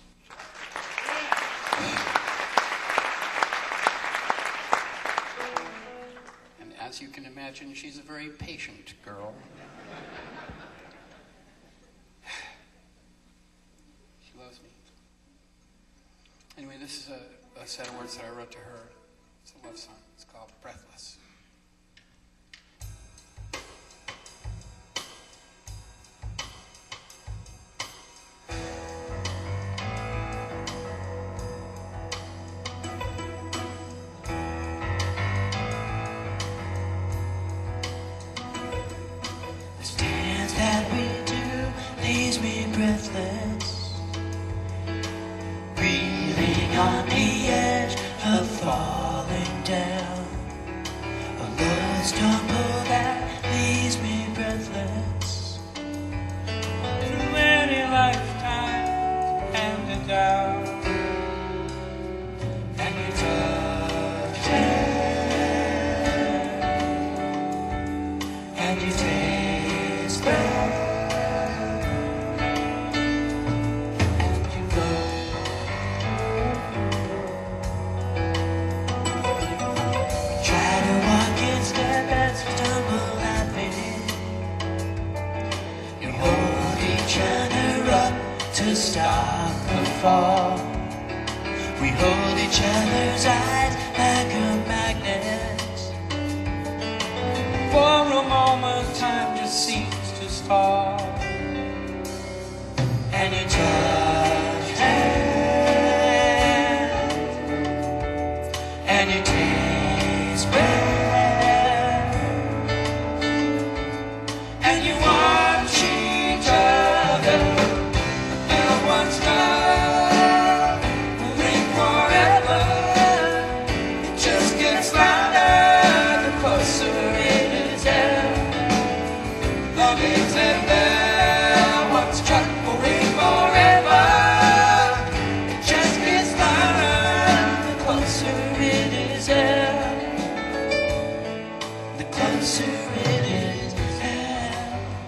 And as you can imagine, she's a very patient girl. She loves me. Anyway, this is a, a set of words that I wrote to her. It's a love song. It's called Breathless. That we do leaves me breathless, breathing on the edge of falling down. A love stumble that leaves me breathless, through any lifetime handed down. And you touch it, and you taste it. to stop the fall. We hold each other's eyes like a magnet. For a moment, time just seems to stop. And you touch hands, and you taste breath, and you watch each other build one's love will ring forever. It just gets louder the closer it is there. Love is a bell once struck will ring forever. It just gets louder the closer it is there. The closer it is there.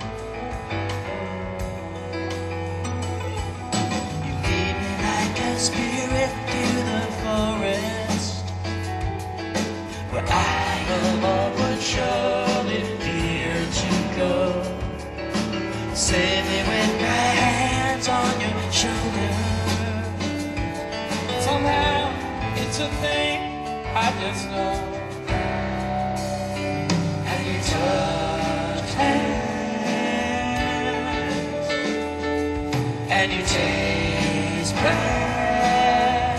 You lead me like a spirit through the forest, where I alone would surely fear to go. Save me with my hands on your shoulder. Somehow, it's a thing I just know. And you touch hands, and you taste breath,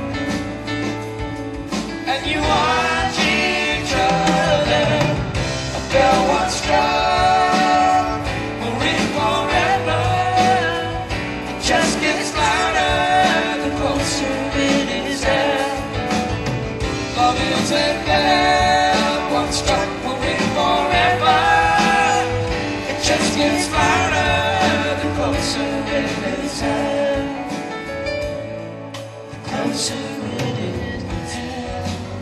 and you watch each other. A bell once struck will ring forever. It just gets louder the closer it is there. Love is a bell once struck will ring forever. It just gets louder the closer it is there. The closer it is there.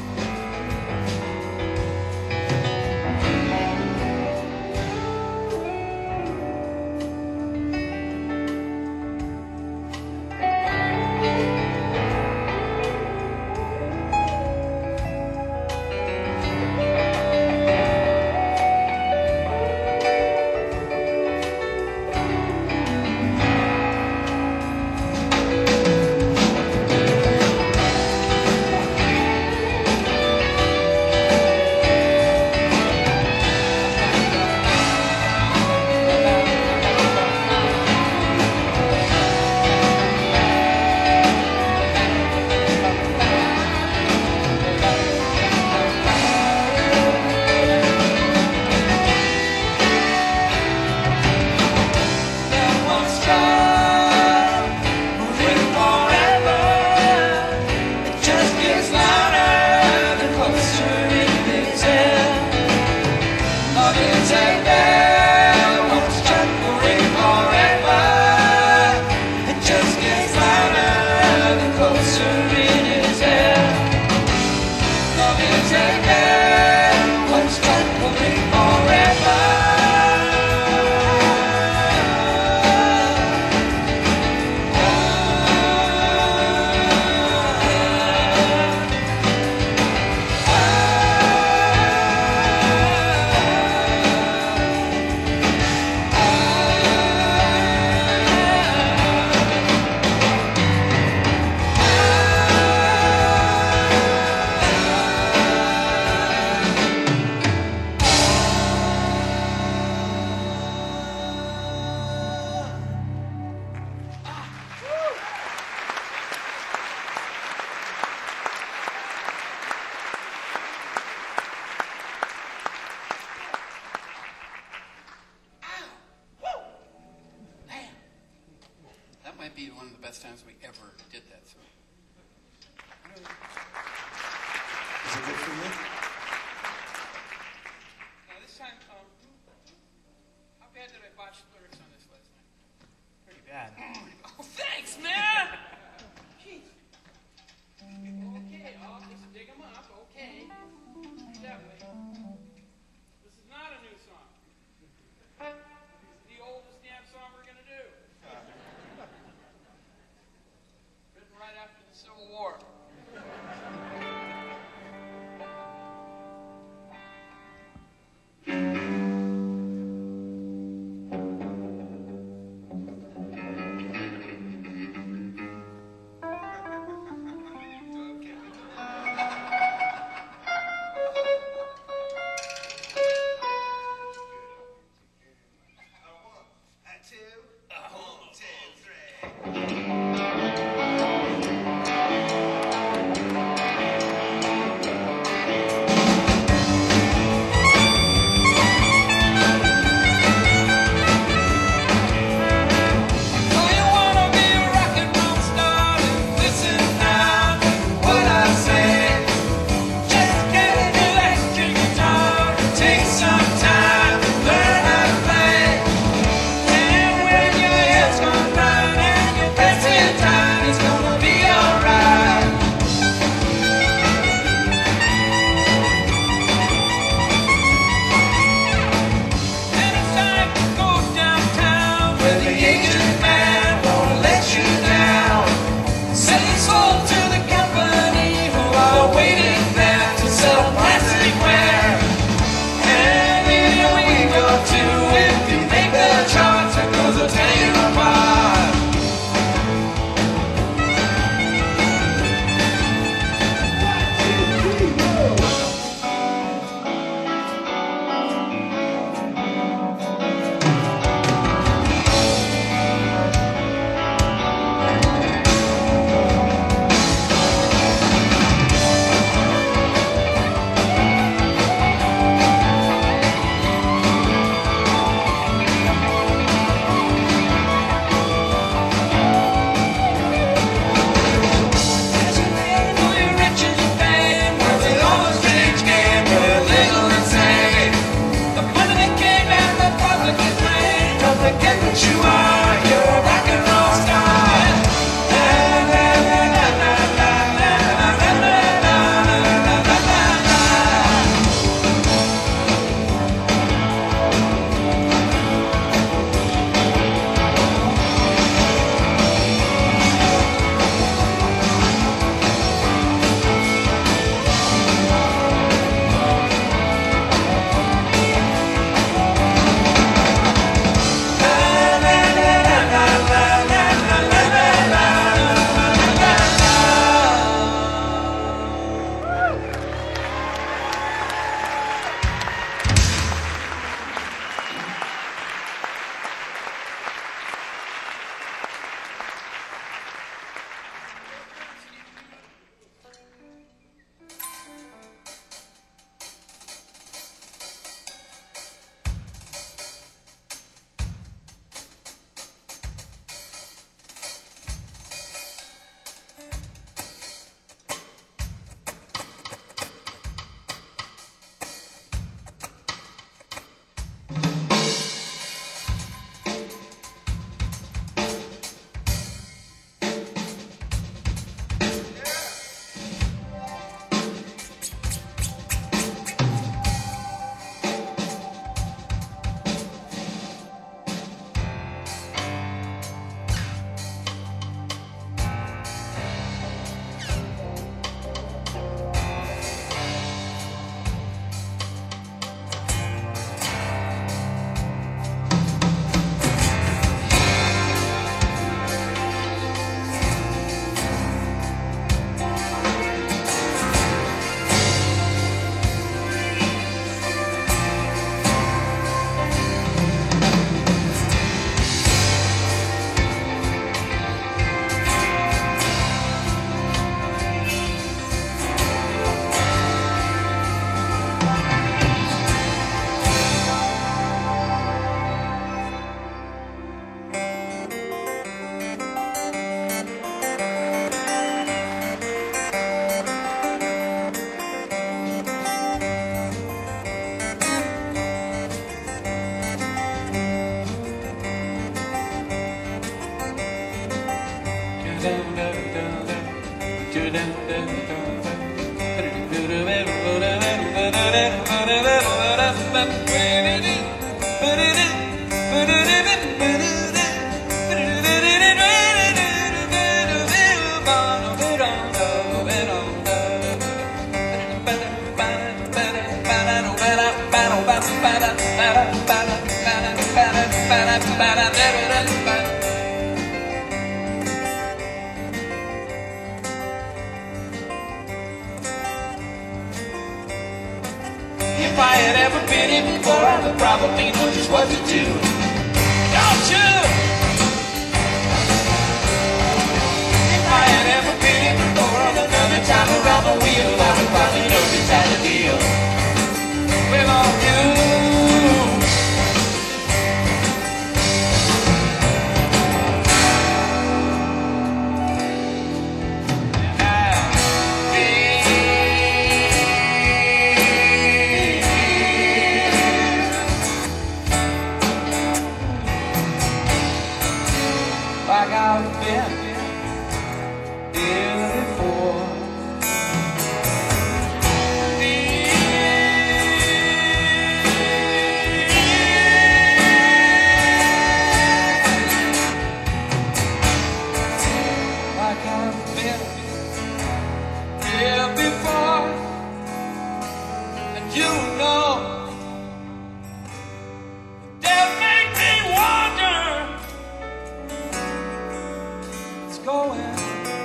might be one of the best times we ever did that. So. Is it good for you? Now this time, um, how bad did I botch lyrics on this last night? Pretty bad. Oh, thanks, man! Jeez. Okay, I'll just dig them up. Okay. That way. This is not a new song. This is the oldest damn song we're going to do. Written right after the Civil War. If I had ever been here before, I would probably know just what to do. Don't you? If I had ever been here before, on another time around the wheel, I would probably know just how to deal with all you. Like I've been here before. Like I've been here before. And you know that make me wonder going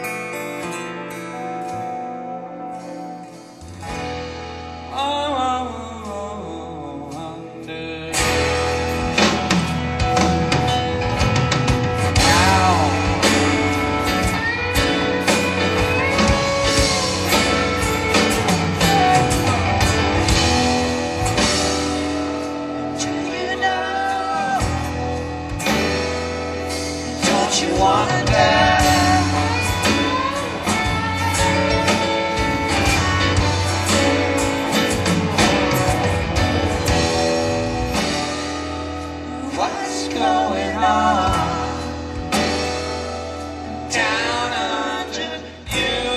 on under now. Do you know? Don't you wonder? What's going on down under you?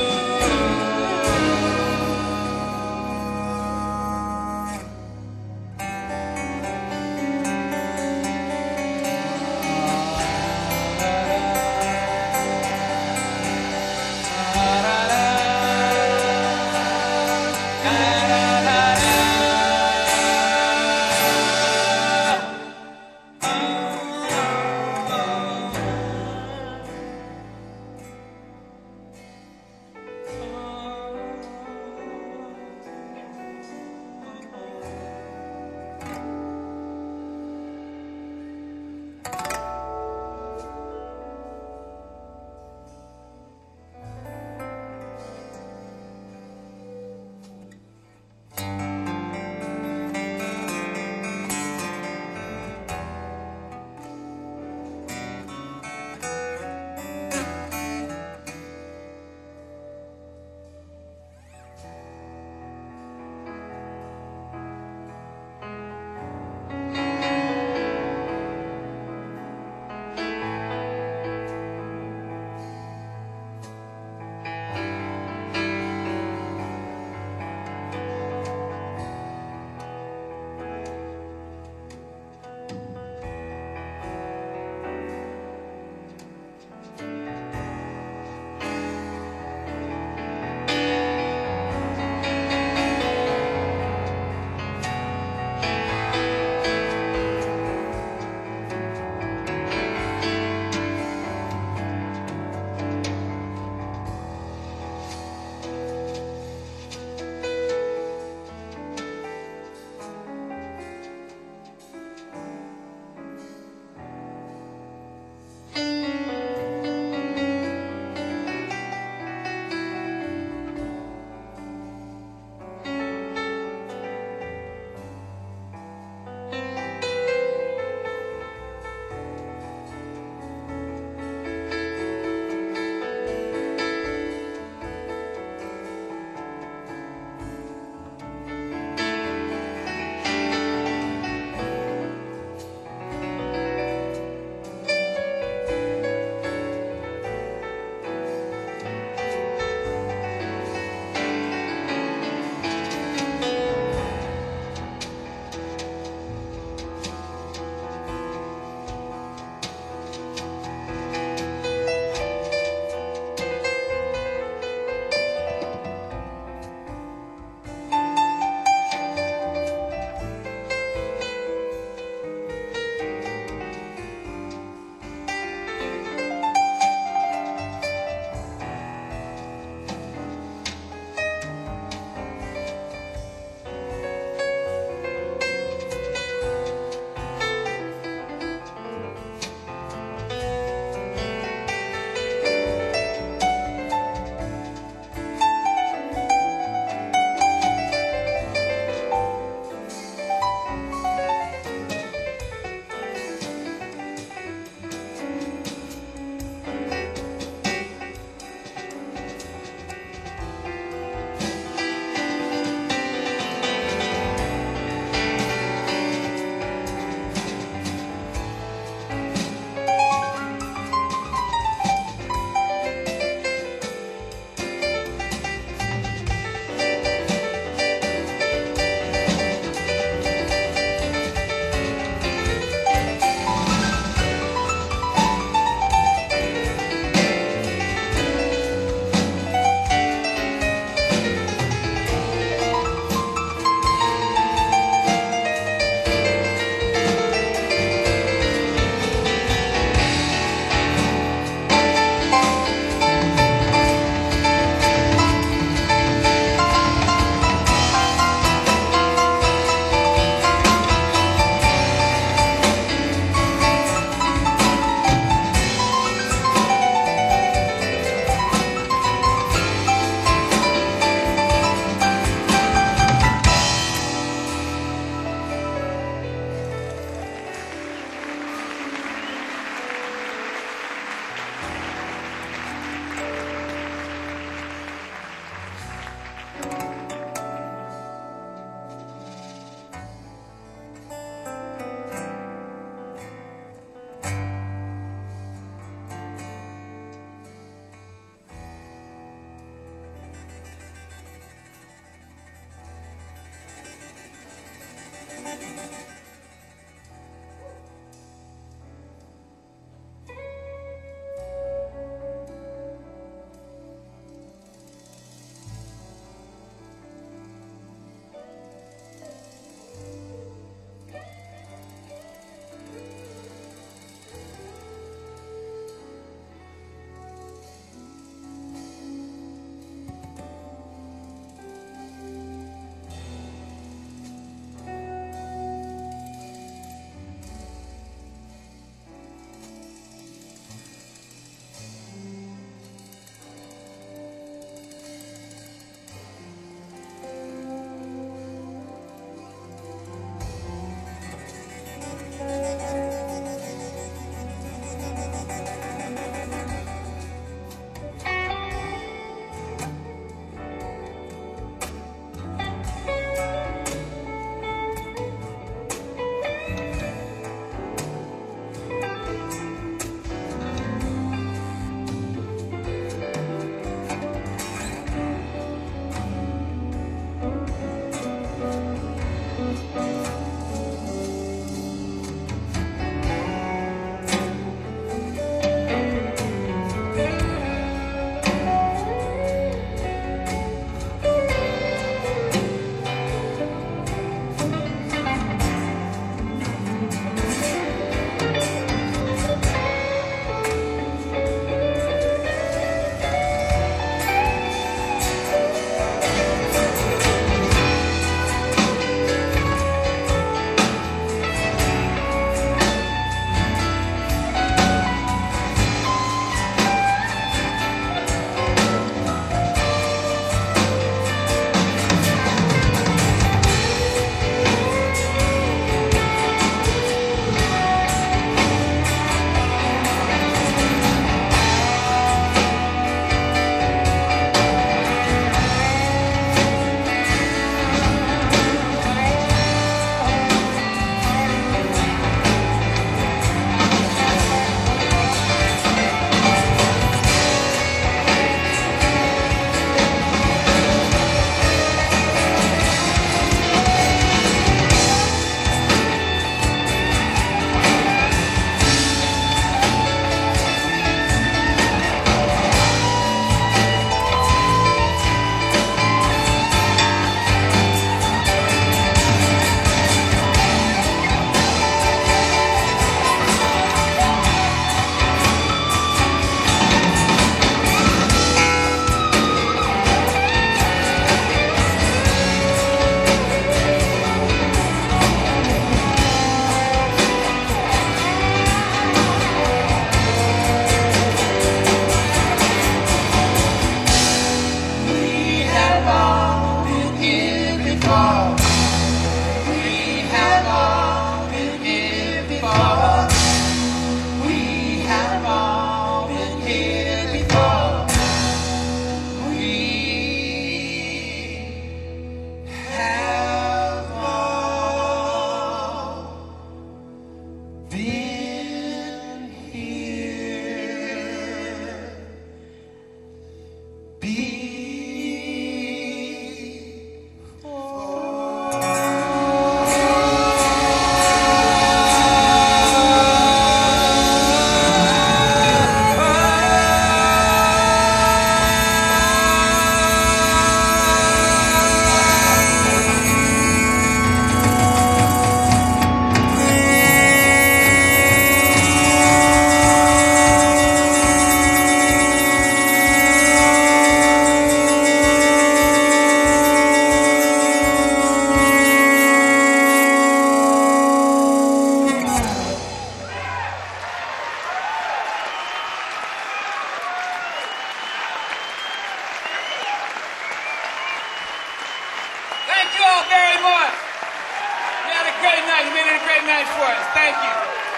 great night for us. Thank you.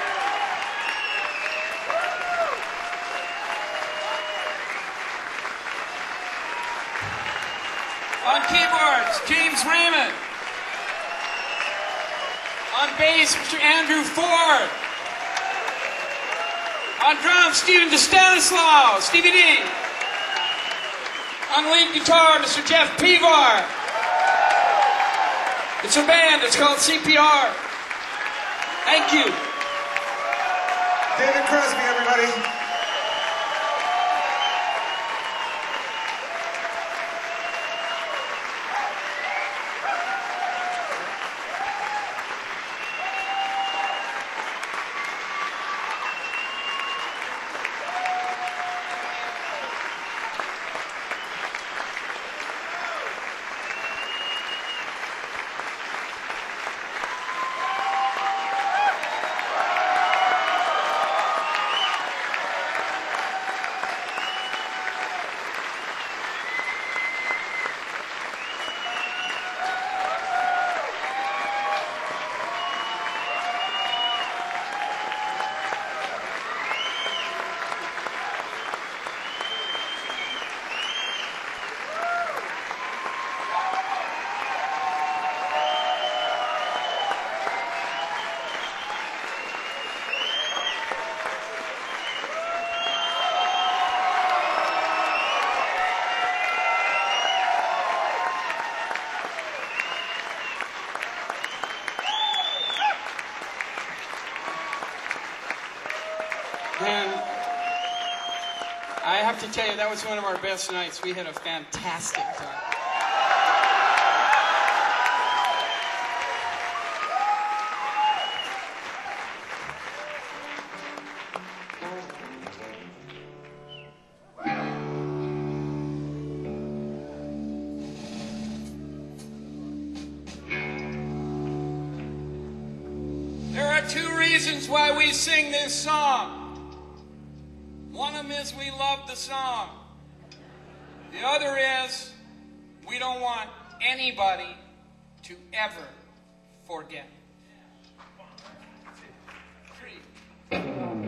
On keyboards, James Raymond. On bass, Mister Andrew Ford. On drums, Stephen DeStanislaw, Stevie D. On lead guitar, Mister Jeff Pevar. It's a band, it's called C P R. Thank you. David Crosby, everybody. Man, I have to tell you, that was one of our best nights. We had a fantastic time. There are two reasons why we sing this song. One of them is we love the song. The other is we don't want anybody to ever forget. Three.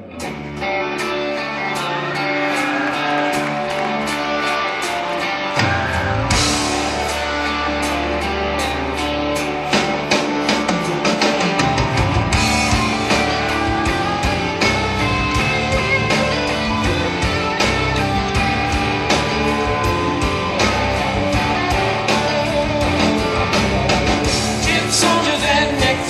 Tin soldiers and neck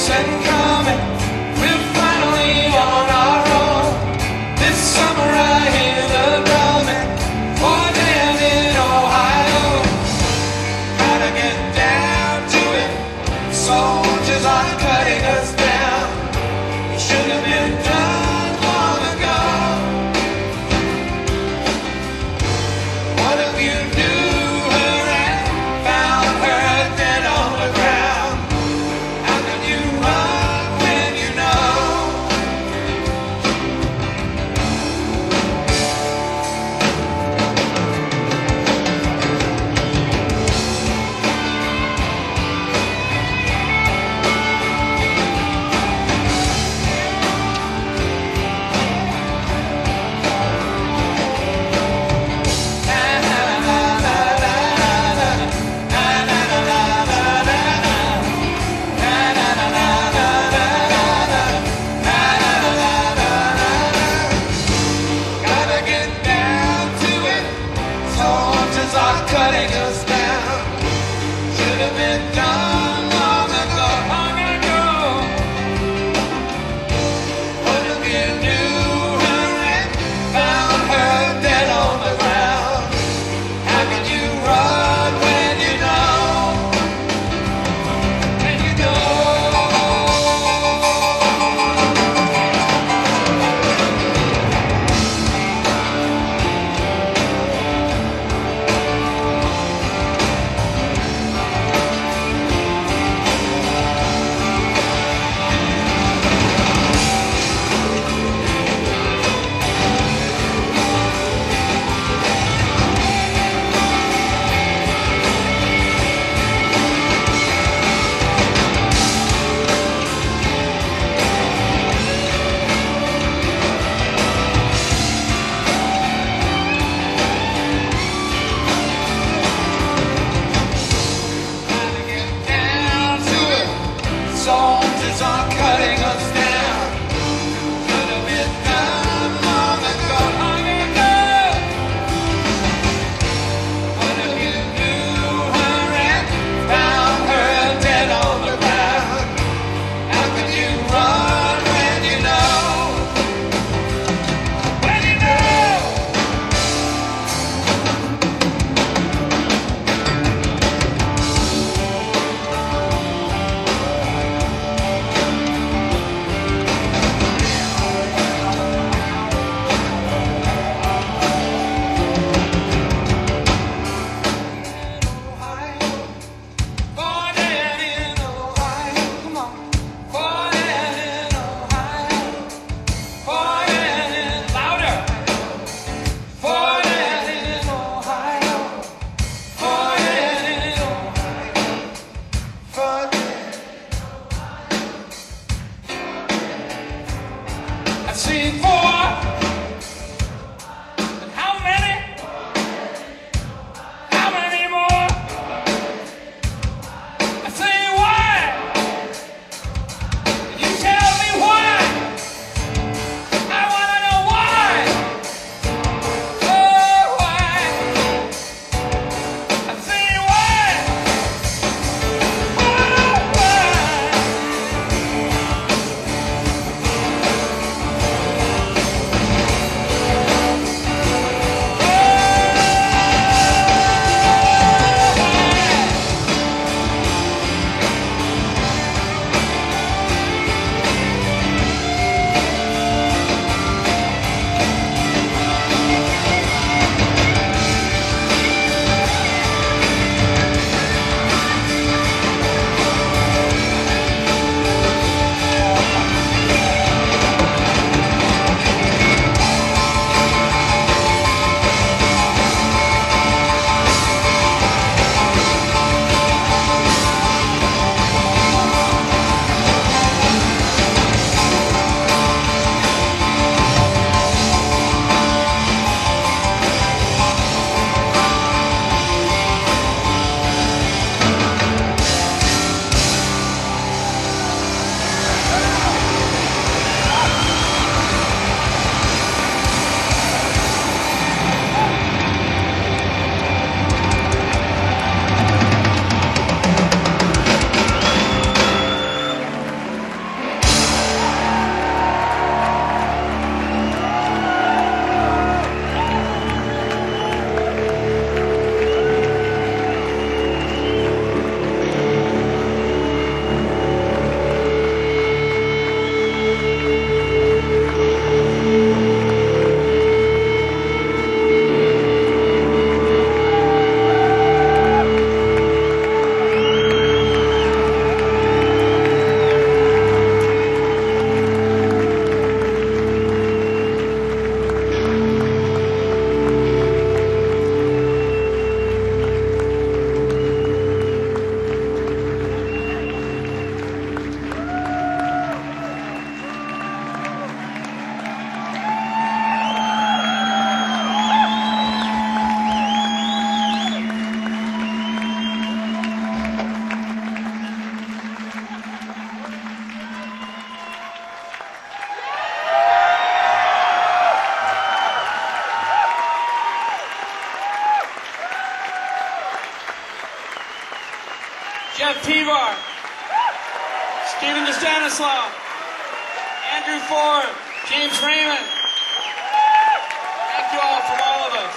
Jeff Tevar, Stephen DeStanislaw, Andrew Ford, James Raymond. Thank you all from all of us.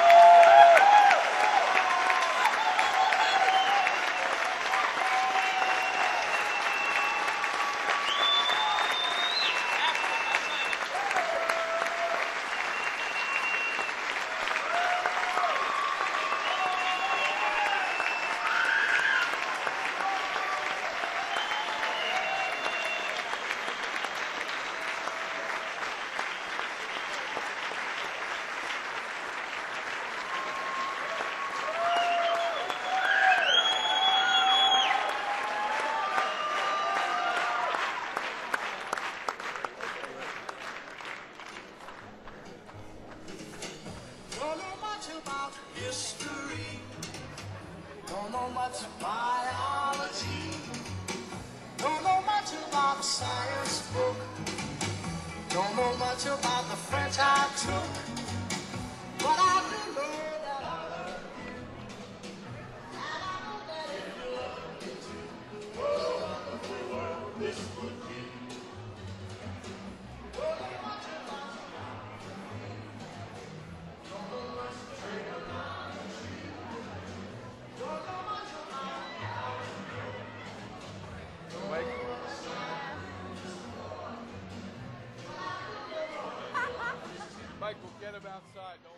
Don't know much about history. Don't know much biology. Don't know much about a science book. Don't know much about the French I took. But I do know that I love you. And I know that if you love me too, what a wonderful world this would be. Don't know much about Don't know much trigonometry. Don't know much about algebra. Don't know much science. Michael, get him outside.